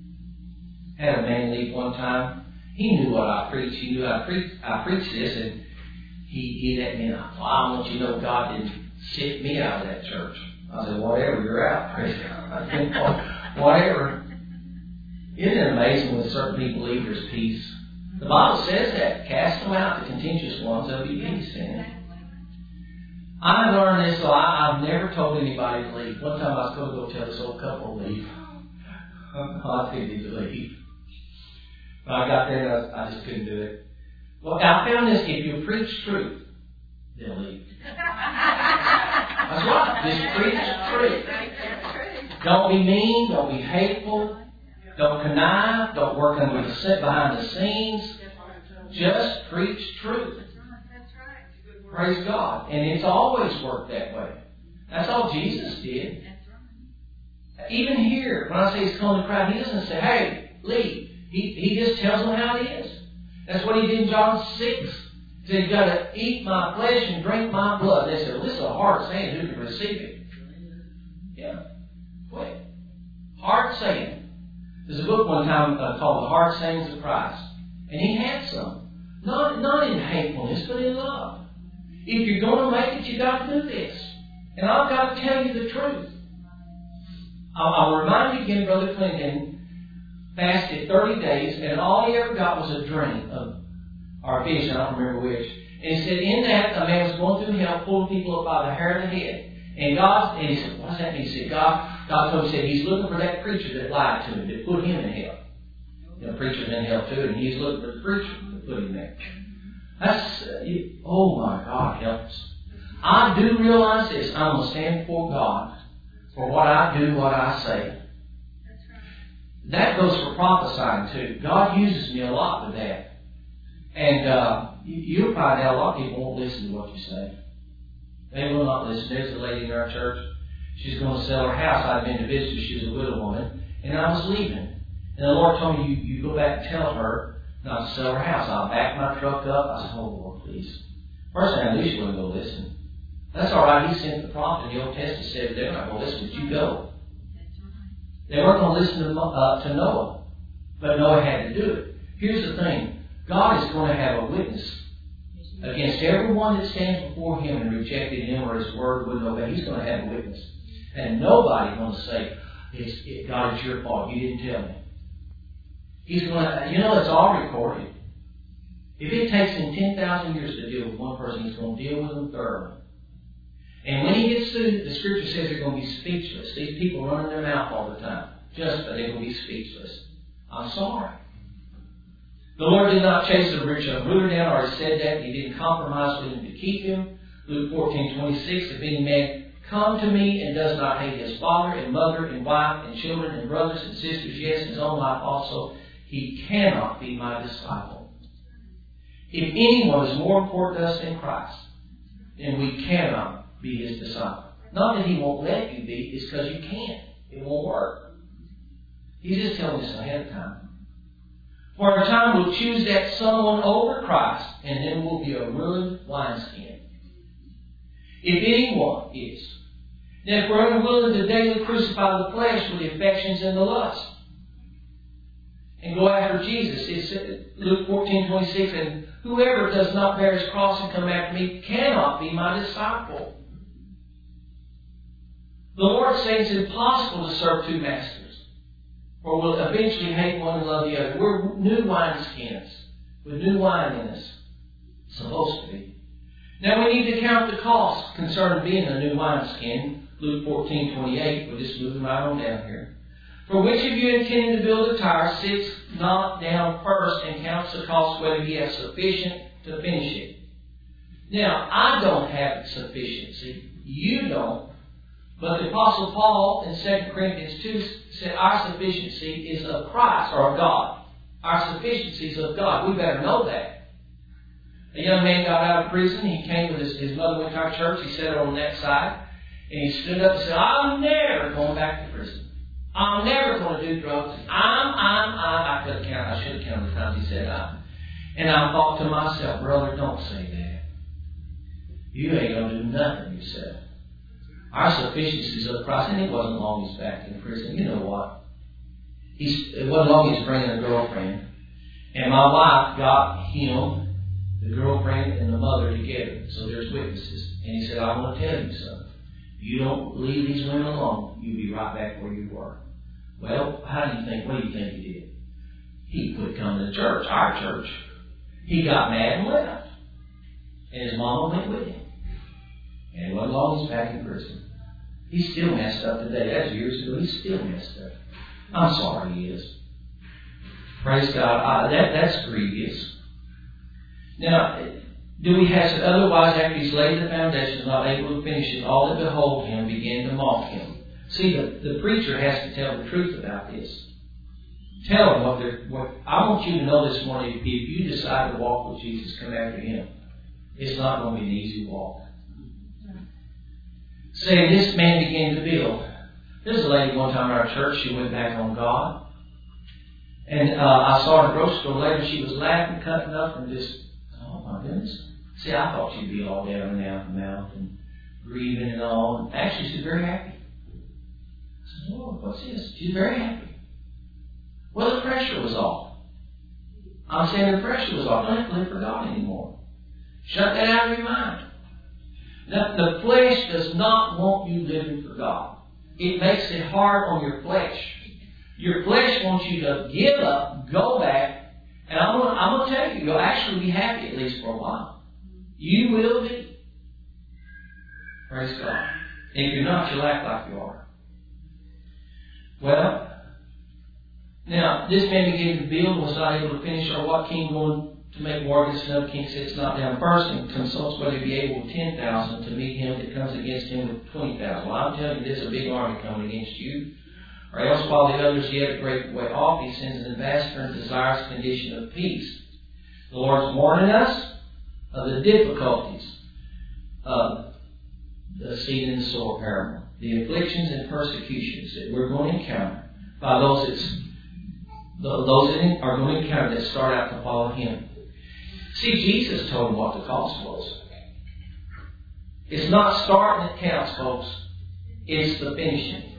Had a man leave one time. He knew what I preached. He knew I preached this, and he let me know. Well, I want you to know God didn't sift me out of that church. I said, whatever, you're out. Praise God. Whatever. Isn't it amazing when certain people leave, there's peace? The Bible says that. Cast them out, the contentious ones, there'll be peace in it. I learned this, so I've never told anybody to leave. One time I was going to go tell this old couple to leave. I didn't to leave. But I got there and I just couldn't do it. Well, I found this. If you preach truth, they'll leave. That's right. Just preach truth. Don't be mean. Don't be hateful. Don't connive. Don't work behind the scenes. Just preach truth. Praise God. And it's always worked that way. That's all Jesus did. Even here, when I say He's calling the crowd, He doesn't say, hey, leave. He just tells them how it is. That's what He did in John 6. He said, you've got to eat my flesh and drink my blood. They said, well, this is a hard saying. Who can receive it? Yeah. Quick. Hard saying. There's a book one time called The Hard Sayings of Christ. And he had some. Not in hatefulness, but in love. If you're going to make it, you've got to do this. And I've got to tell you the truth. I'll remind you again, Brother Clinton fasted 30 days, and all he ever got was a dream or a vision, I don't remember which. And he said, in that, a man was going through hell, pulling people up by the hair of the head. And he said, what does that mean? He said, God told him, he said, He's looking for that preacher that lied to him, that put him in hell. The preacher's in hell too, and He's looking for the preacher that put him there. That's, oh my God, help us. I do realize this. I'm going to stand before God for what I do, what I say. That goes for prophesying too. God uses me a lot with that. And you'll find out a lot of people won't listen to what you say. They will not listen. There's a lady in our church. She's going to sell her house. I'd been to visit her. She was a widow woman. And I was leaving. And the Lord told me, you go back and tell her not to sell her house. I'll back my truck up. I said, oh, Lord, please. First thing I knew, she wasn't going to listen. That's all right. He sent the prophet in the Old Testament said they're not going to listen, but you go. They weren't going to listen to Noah. But Noah had to do it. Here's the thing. God is going to have a witness against everyone that stands before Him and rejected Him or His word wouldn't obey. He's going to have a witness. And nobody's going to say, God, it's your fault. You didn't tell me. He's going to, it's all recorded. If it takes Him 10,000 years to deal with one person, He's going to deal with them thoroughly. And when He gets through, the Scripture says they're going to be speechless. These people running their mouth all the time. Just that they're going to be speechless. I'm sorry. The Lord did not chase the rich young ruler down, or He said that. He didn't compromise with him to keep him. Luke 14:26, if any man come to me and does not hate his father and mother and wife and children and brothers and sisters, yes, his own life also, he cannot be my disciple. If anyone is more important to us than Christ, then we cannot be His disciple. Not that He won't let you be, it's because you can't. It won't work. He's just telling us ahead of time. For a time we'll choose that someone over Christ, and then we'll be a ruined wineskin. If anyone is. Now, if we're unwilling to daily crucify the flesh with the affections and the lust, and go after Jesus, it's Luke 14:26, and whoever does not bear his cross and come after me cannot be my disciple. The Lord says it's impossible to serve two masters, for we'll eventually hate one and love the other. We're new wineskins with new wine in us. Supposed to be. Now we need to count the cost concerning being a new wineskin. Luke 14:28. We're just moving right on down here. For which of you intending to build a tower sits not down first and counts the cost whether he has sufficient to finish it? Now, I don't have sufficiency. You don't. But the Apostle Paul in 2 Corinthians 2 said our sufficiency is of Christ or of God. Our sufficiency is of God. We better know that. A young man got out of prison. He came with his mother went to our church. He sat on that side. And he stood up and said, I'm never going back to prison. I'm never going to do drugs. I couldn't count. I should have counted the times he said I. And I thought to myself, brother, don't say that. You ain't going to do nothing yourself. Our sufficiency is of Christ. And it wasn't long he's back in prison. You know what? It wasn't long he's bringing a girlfriend. And my wife got him, the girlfriend and the mother together. So there's witnesses. And he said, I want to tell you something. If you don't leave these women alone, you'll be right back where you were. Well, what do you think he did? He quit coming to church, our church. He got mad and left. And his mama went with him. And it wasn't long he's back in prison. He's still messed up today. That's years ago. He's still messed up. I'm sorry he is. Praise God. That's grievous. Now, do we have to, otherwise after he's laid the foundation, not able to finish it, all that behold him begin to mock him. See, the preacher has to tell the truth about this. Tell them what I want you to know this morning. If you decide to walk with Jesus, come after Him. It's not going to be an easy walk. Say, this man began to build. There's a lady one time in our church. She went back on God. And I saw her in the grocery store later. She was laughing, cutting up, and just, oh my goodness. See, I thought she'd be all down and out the mouth and grieving and all. And actually, she's very happy. I said, Lord, what's this? She's very happy. Well, the pressure was off. I'm saying the pressure was off. Don't have to live for God anymore. Shut that out of your mind. Now, the flesh does not want you living for God. It makes it hard on your flesh. Your flesh wants you to give up, go back, and I'm going to tell you, you'll actually be happy at least for a while. You will be. Praise God. And if you're not, you'll act like you are. Well, now, this man began to build and was not able to finish, or what king going to make war against another king sits not down first and consults whether he be able with 10,000 to meet him that comes against him with 20,000. Well, I'm telling you, there's a big army coming against you. Or else, while the others yet a great way off, he sends an ambassador and desires a condition of peace. The Lord's warning us of the difficulties of the seed and the sower parable, the afflictions and persecutions that we're going to encounter by those that are going to encounter that start out to follow Him. See, Jesus told them what the cost was. It's not starting that counts, folks. It's the finishing.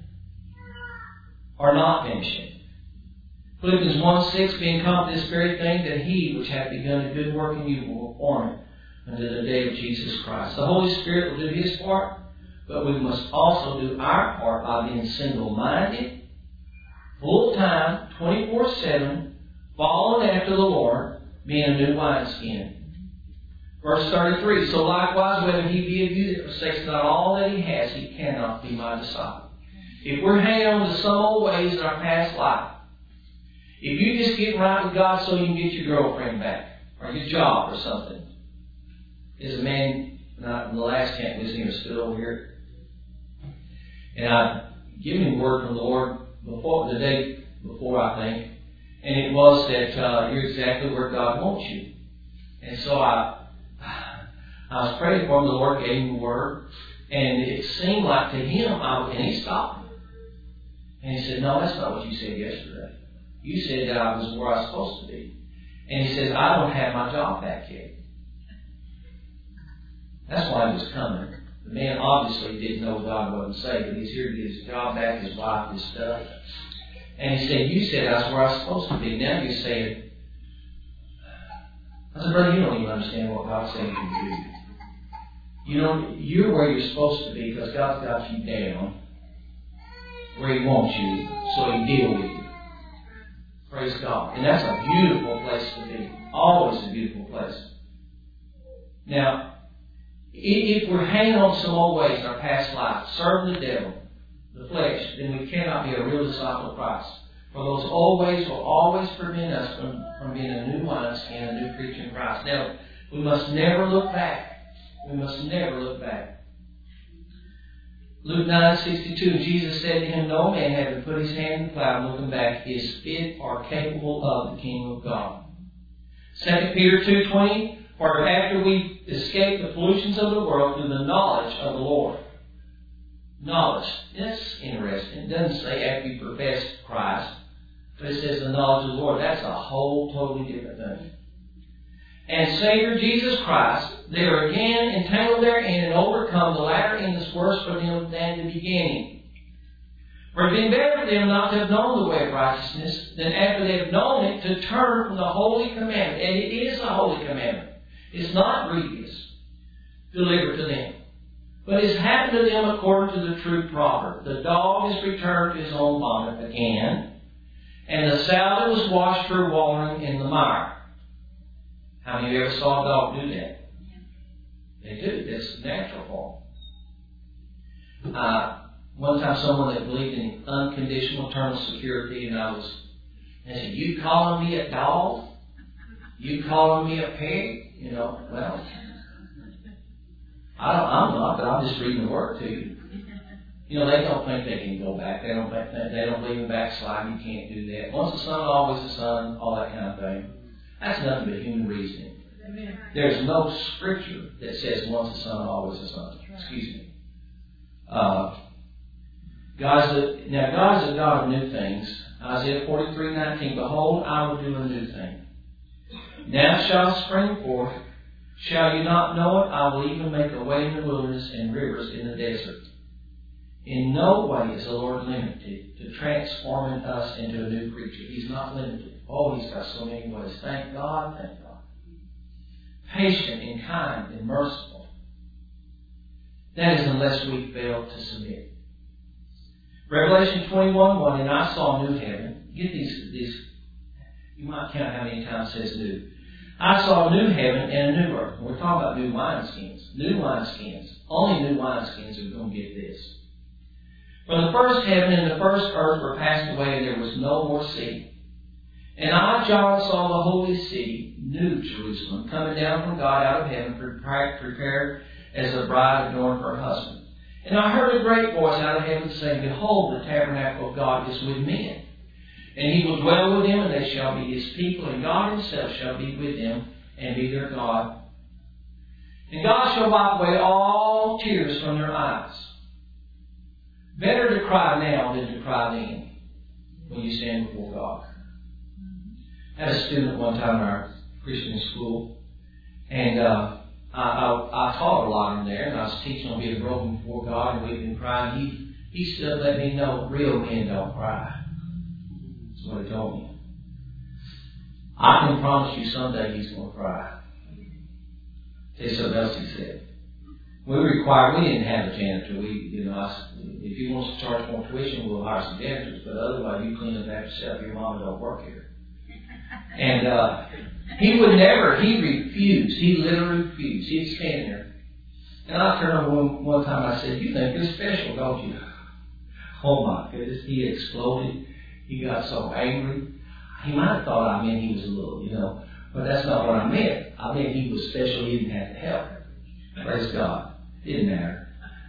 Or not finishing. Philippians 1:6, being confident this very thing, that He which hath begun a good work in you will perform it unto the day of Jesus Christ. The Holy Spirit will do His part, but we must also do our part by being single-minded, full-time, 24/7, following after the Lord, being a new wineskin. Verse 33, so likewise, whether he be of you that forsakes not all that he has, he cannot be my disciple. If we're hanging on to some old ways in our past life, if you just get right with God so you can get your girlfriend back, or your job or something. There's a man, not in the last camp, was here, stood over here. And I given him word from the Lord the day before, I think. And it was that you're exactly where God wants you. And so I was praying for him. The Lord gave him the word. And it seemed like to him, and he stopped me. And he said, no, that's not what you said yesterday. You said that I was where I was supposed to be. And he says, I don't have my job back yet. That's why he was coming. The man obviously didn't know God wasn't saved, but he's here to get his job back, his wife, his stuff. And he said, you said I was where I was supposed to be. Now you're saying, I said, brother, you don't even understand what God's saying you can do. You know, you're where you're supposed to be because God's got you down where He wants you, so He deal with you. Praise God. And that's a beautiful place to be. Always a beautiful place. Now, if we're hanging on some old ways in our past life, serving the devil, the flesh, then we cannot be a real disciple of Christ. For those old ways will always prevent us from being a new wineskin, a new creature in Christ. Now, we must never look back. We must never look back. Luke 9:62, Jesus said to him, no man having put his hand in the plow and looking back is fit or capable of the kingdom of God. 2 Peter 2:20, for after we escape the pollutions of the world through the knowledge of the Lord. Knowledge. That's interesting. It doesn't say after you profess Christ, but it says the knowledge of the Lord. That's a whole totally different thing. And Savior Jesus Christ, they are again entangled therein and overcome. The latter end is worse for them than the beginning. For it had been better for them not to have known the way of righteousness than after they have known it to turn from the holy commandment. And it is a holy commandment. It's not grievous, delivered to them. But it's happened to them according to the true proverb. The dog is returned to his own vomit again, and the sow that was washed for wallowing in the mire. How many of you ever saw a dog do that? They do. That's natural for them. One time someone that believed in unconditional eternal security, and I said, you calling me a dog? You calling me a pig? You know, well, I'm not, but I'm just reading the Word to you. You know, they don't think they can go back. They don't believe in backsliding. You can't do that. Once a son, always a son, all that kind of thing. That's nothing but human reasoning. There's no scripture that says once a son, always a son. Excuse me. God is a God of new things. Isaiah 43:19. Behold, I will do a new thing. Now it shall spring forth. Shall you not know it? I will even make a way in the wilderness and rivers in the desert. In no way is the Lord limited to transforming us into a new creature. He's not limited. Oh, He's got so many ways. Thank God, thank God. Patient and kind and merciful. That is unless we fail to submit. Revelation 21:1, and I saw a new heaven. Get these. You might count how many times it says new. I saw a new heaven and a new earth. We're talking about new wineskins. New wineskins. Only new wineskins are going to get this. For the first heaven and the first earth were passed away, and there was no more sea. And I, John, saw the holy city, New Jerusalem, coming down from God out of heaven, prepared as a bride adorned for her husband. And I heard a great voice out of heaven saying, behold, the tabernacle of God is with men. And He will dwell with them, and they shall be His people, and God Himself shall be with them, and be their God. And God shall wipe away all tears from their eyes. Better to cry now than to cry then, when you stand before God. I had a student one time in our Christian school, and I taught a lot in there, and I was teaching on being broken before God and weeping and crying. He still let me know real men don't cry. That's what He told me. I can promise you someday he's going to cry. Tell you something else he said. We didn't have a janitor. If you want to charge more tuition, we'll hire some janitors. But otherwise, you clean up after yourself. Your mama don't work here. And he refused. He literally refused. He'd stand there. And I turned over one time and I said, you think you're special, don't you? Oh my goodness. He exploded. He got so angry. He might have thought I meant he was a little, but that's not what I meant. I meant he was special. He didn't have to help. Praise God. Didn't matter.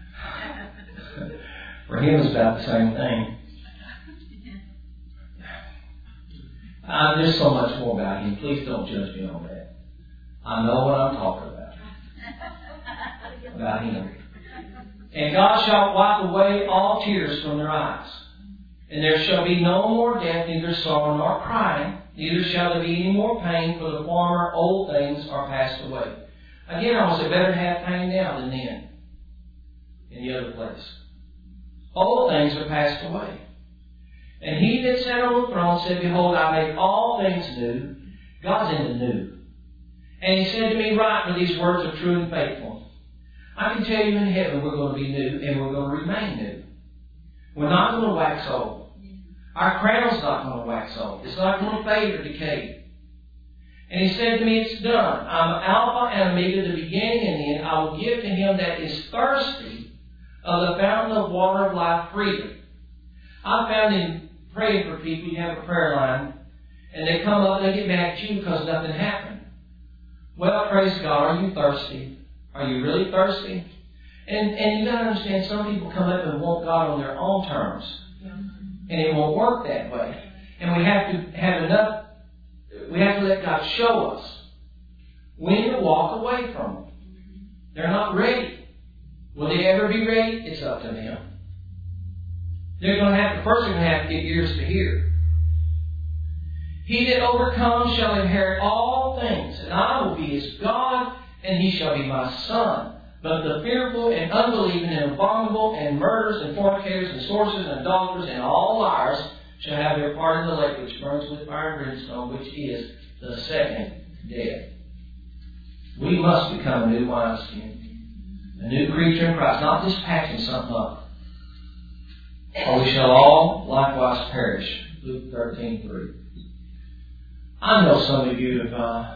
For him, it's about the same thing. There's so much more about him. Please don't judge me on that. I know what I'm talking about. About Him. And God shall wipe away all tears from their eyes. And there shall be no more death, neither sorrow nor crying, neither shall there be any more pain, for the former old things are passed away. Again, I want to say, better to have pain now than then in the other place. Old things are passed away. And He that sat on the throne said, Behold, I make all things new. God's in the new. And He said to me, Write, for these words are true and faithful. I can tell you in heaven we're going to be new and we're going to remain new. We're not going to wax old. Our crown's not going to wax old. It's not going to fade or decay. And He said to me, It's done. I'm Alpha and Omega, the beginning and the end. I will give to him that is thirsty of the fountain of water of life freely. I found in praying for people, you have a prayer line, and they come up and they get mad at you because nothing happened. Well, praise God, are you thirsty? Are you really thirsty? And you got to understand, some people come up and want God on their own terms. And it won't work that way. And we have to have enough, we have to let God show us when to walk away from them. They're not ready. Will they ever be ready? It's up to them. They're going to have, first they're going to have to get ears to hear. He that overcomes shall inherit all things, and I will be his God, and he shall be my son. But the fearful and unbelieving and abominable and murderers and fornicators and sorcerers and adulterers and all liars shall have their part in the lake which burns with fire and brimstone, which is the second death. We must become a new wineskin, a new creature in Christ, not just patching something up. Or we shall all likewise perish. Luke 13:3. I know some of you have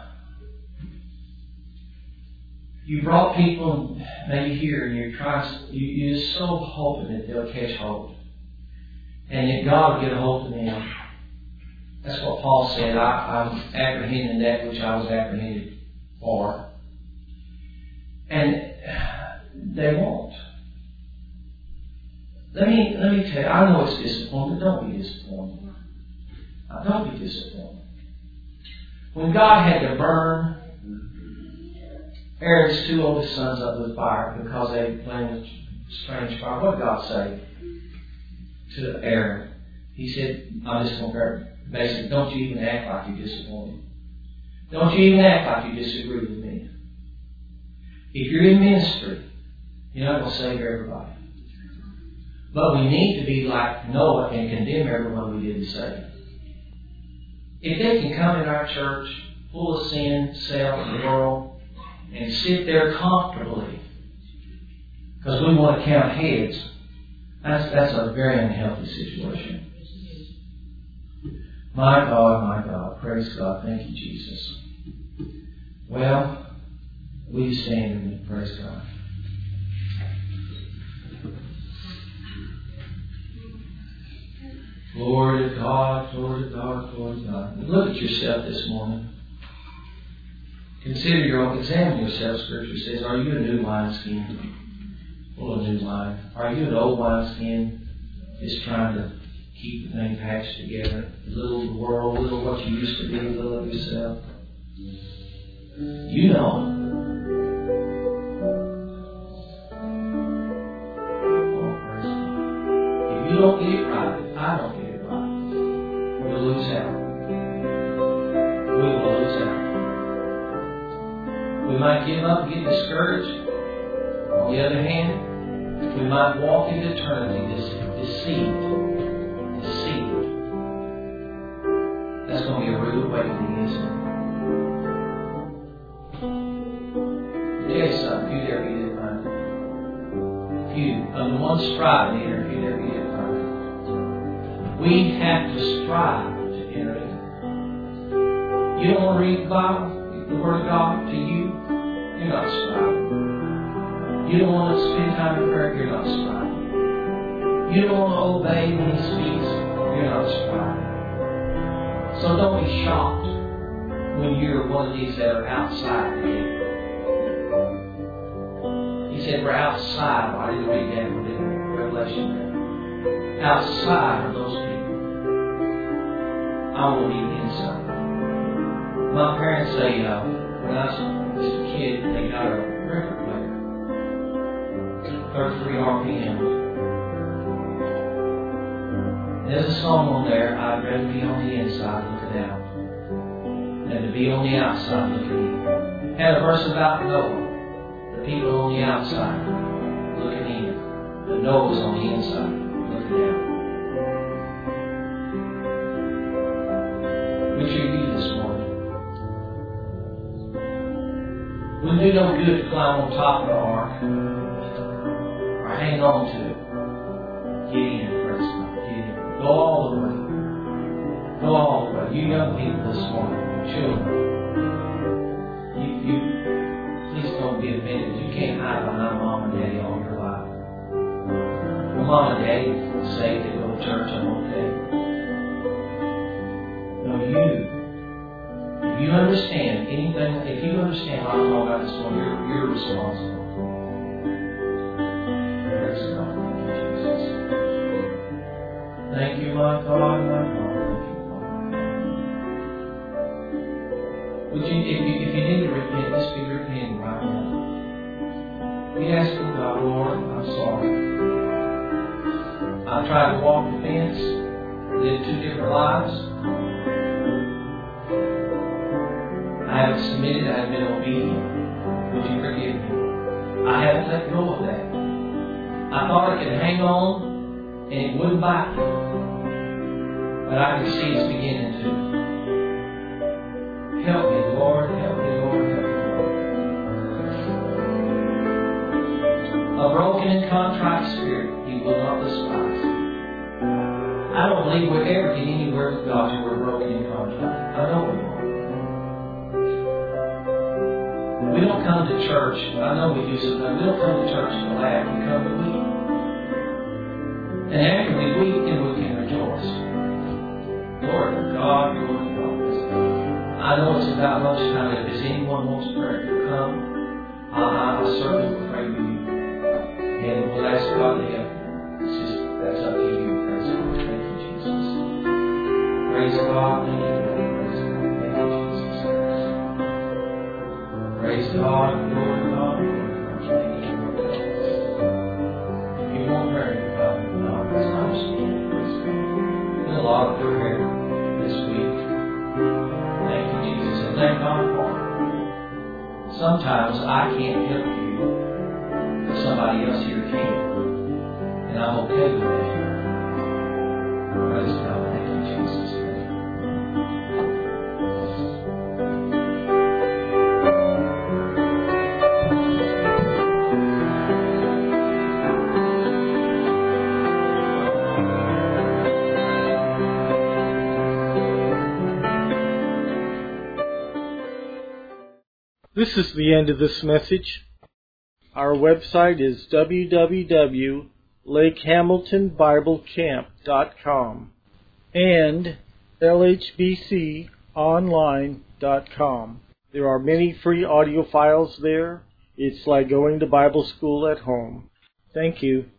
you brought people maybe here and you're just so hoping that they'll catch hold. And that God will get a hold of them. That's what Paul said. I'm apprehending that which I was apprehended for. And they won't. Let me tell you, I know it's disappointing, but don't be disappointed. Don't be disappointed. When God had to burn Aaron's two oldest sons up with fire because they planted a strange fire, what did God say to Aaron? He said, I'm just going to basically, don't you even act like you're disappointed. Don't you even act like you disagree with me. If you're in ministry, you're not going to save everybody. But we need to be like Noah and condemn everyone we didn't save. If they can come in our church full of sin, self, and the world, and sit there comfortably because we want to count heads, that's a very unhealthy situation. My God, praise God, thank you, Jesus. Well, will you stand with me? Praise God. Glory to God, glory to God, glory to God. Look at yourself this morning. Consider your own, examine yourself. Scripture says, are you a new wineskin? Full of new wine. Are you an old wineskin just trying to keep the thing patched together? A little of the world, a little what you used to be, a little of yourself. You know. If you don't get it right, if I don't get it right, we'll lose out. We will lose out. We might give up and get discouraged. On the other hand, we might walk into eternity deceived. That's going to be a rude awakening, isn't it? Tell you something, if you there be didn't find it. If you, of the one striving to enter, if you there be didn't find it. We have to strive to enter in. You don't want to read the Bible, the Word of God to you, you're not striving. You don't want to spend time in prayer, you're not striving. You don't want to obey when He speaks, you're not striving. So don't be shocked when you're one of these that are outside the gate. He said we're outside. Well, I didn't read that in Revelation there. Outside of those people. I want to be inside. My parents say, When I was a kid, they got a record player, 33 RPM. There's a song on there, I'd rather be on the inside looking out than to be on the outside looking in. Had a verse about Noah, the people on the outside looking in, but Noah's on the inside looking out. Which are you this morning? Wouldn't do no good to climb on top of the ark or hang on to it. Get in, praise God. Get in. Go all the way. Go all the way. You young people this morning, children, you please don't be offended. You can't hide behind mom and daddy all your life. Well, mom and daddy say they go to church, I'm okay. No, if you understand anything, if you understand what I'm talking about this morning, you're responsible. Praise God. Thank you, Jesus. Thank you, my God, my God. Would you, if you need to repent, just be repenting right now. Be asking God, Lord, I'm sorry. I tried to walk the fence, lived 2 different lives. I haven't submitted, I haven't been obedient. Would you forgive me? I haven't let go of that. I thought I could hang on and it wouldn't bite me. But I can see it's beginning to. Help me, Lord, help me, Lord, help me, Lord. A broken and contrite spirit He will not despise. I don't believe we'll ever get anywhere with God till we're broken and contrite. I know we won't. We don't come to church. I know we do sometimes. We don't come to church to laugh. We come to weep. And after we weep, then we can rejoice. Lord God, Lord God. I know it's about lunchtime. If anyone wants prayer to come, I certainly will pray with you. And we'll ask God to help you. That's up to you. Praise God. Thank you, Jesus. Praise God. Thank you, Lord. Praise God. Thank you, Jesus. Praise God. Lord God. Thank you, Lord. If you want prayer, you come. No, that's not just me. Praise God. There's a lot of prayer this week. Thank you, Jesus. And thank God for it. Sometimes I can't help you, but somebody else here can. And I'm okay with that. Praise God. Thank you, Jesus. This is the end of this message. Our website is www.lakehamiltonbiblecamp.com and lhbconline.com. There are many free audio files there. It's like going to Bible school at home. Thank you.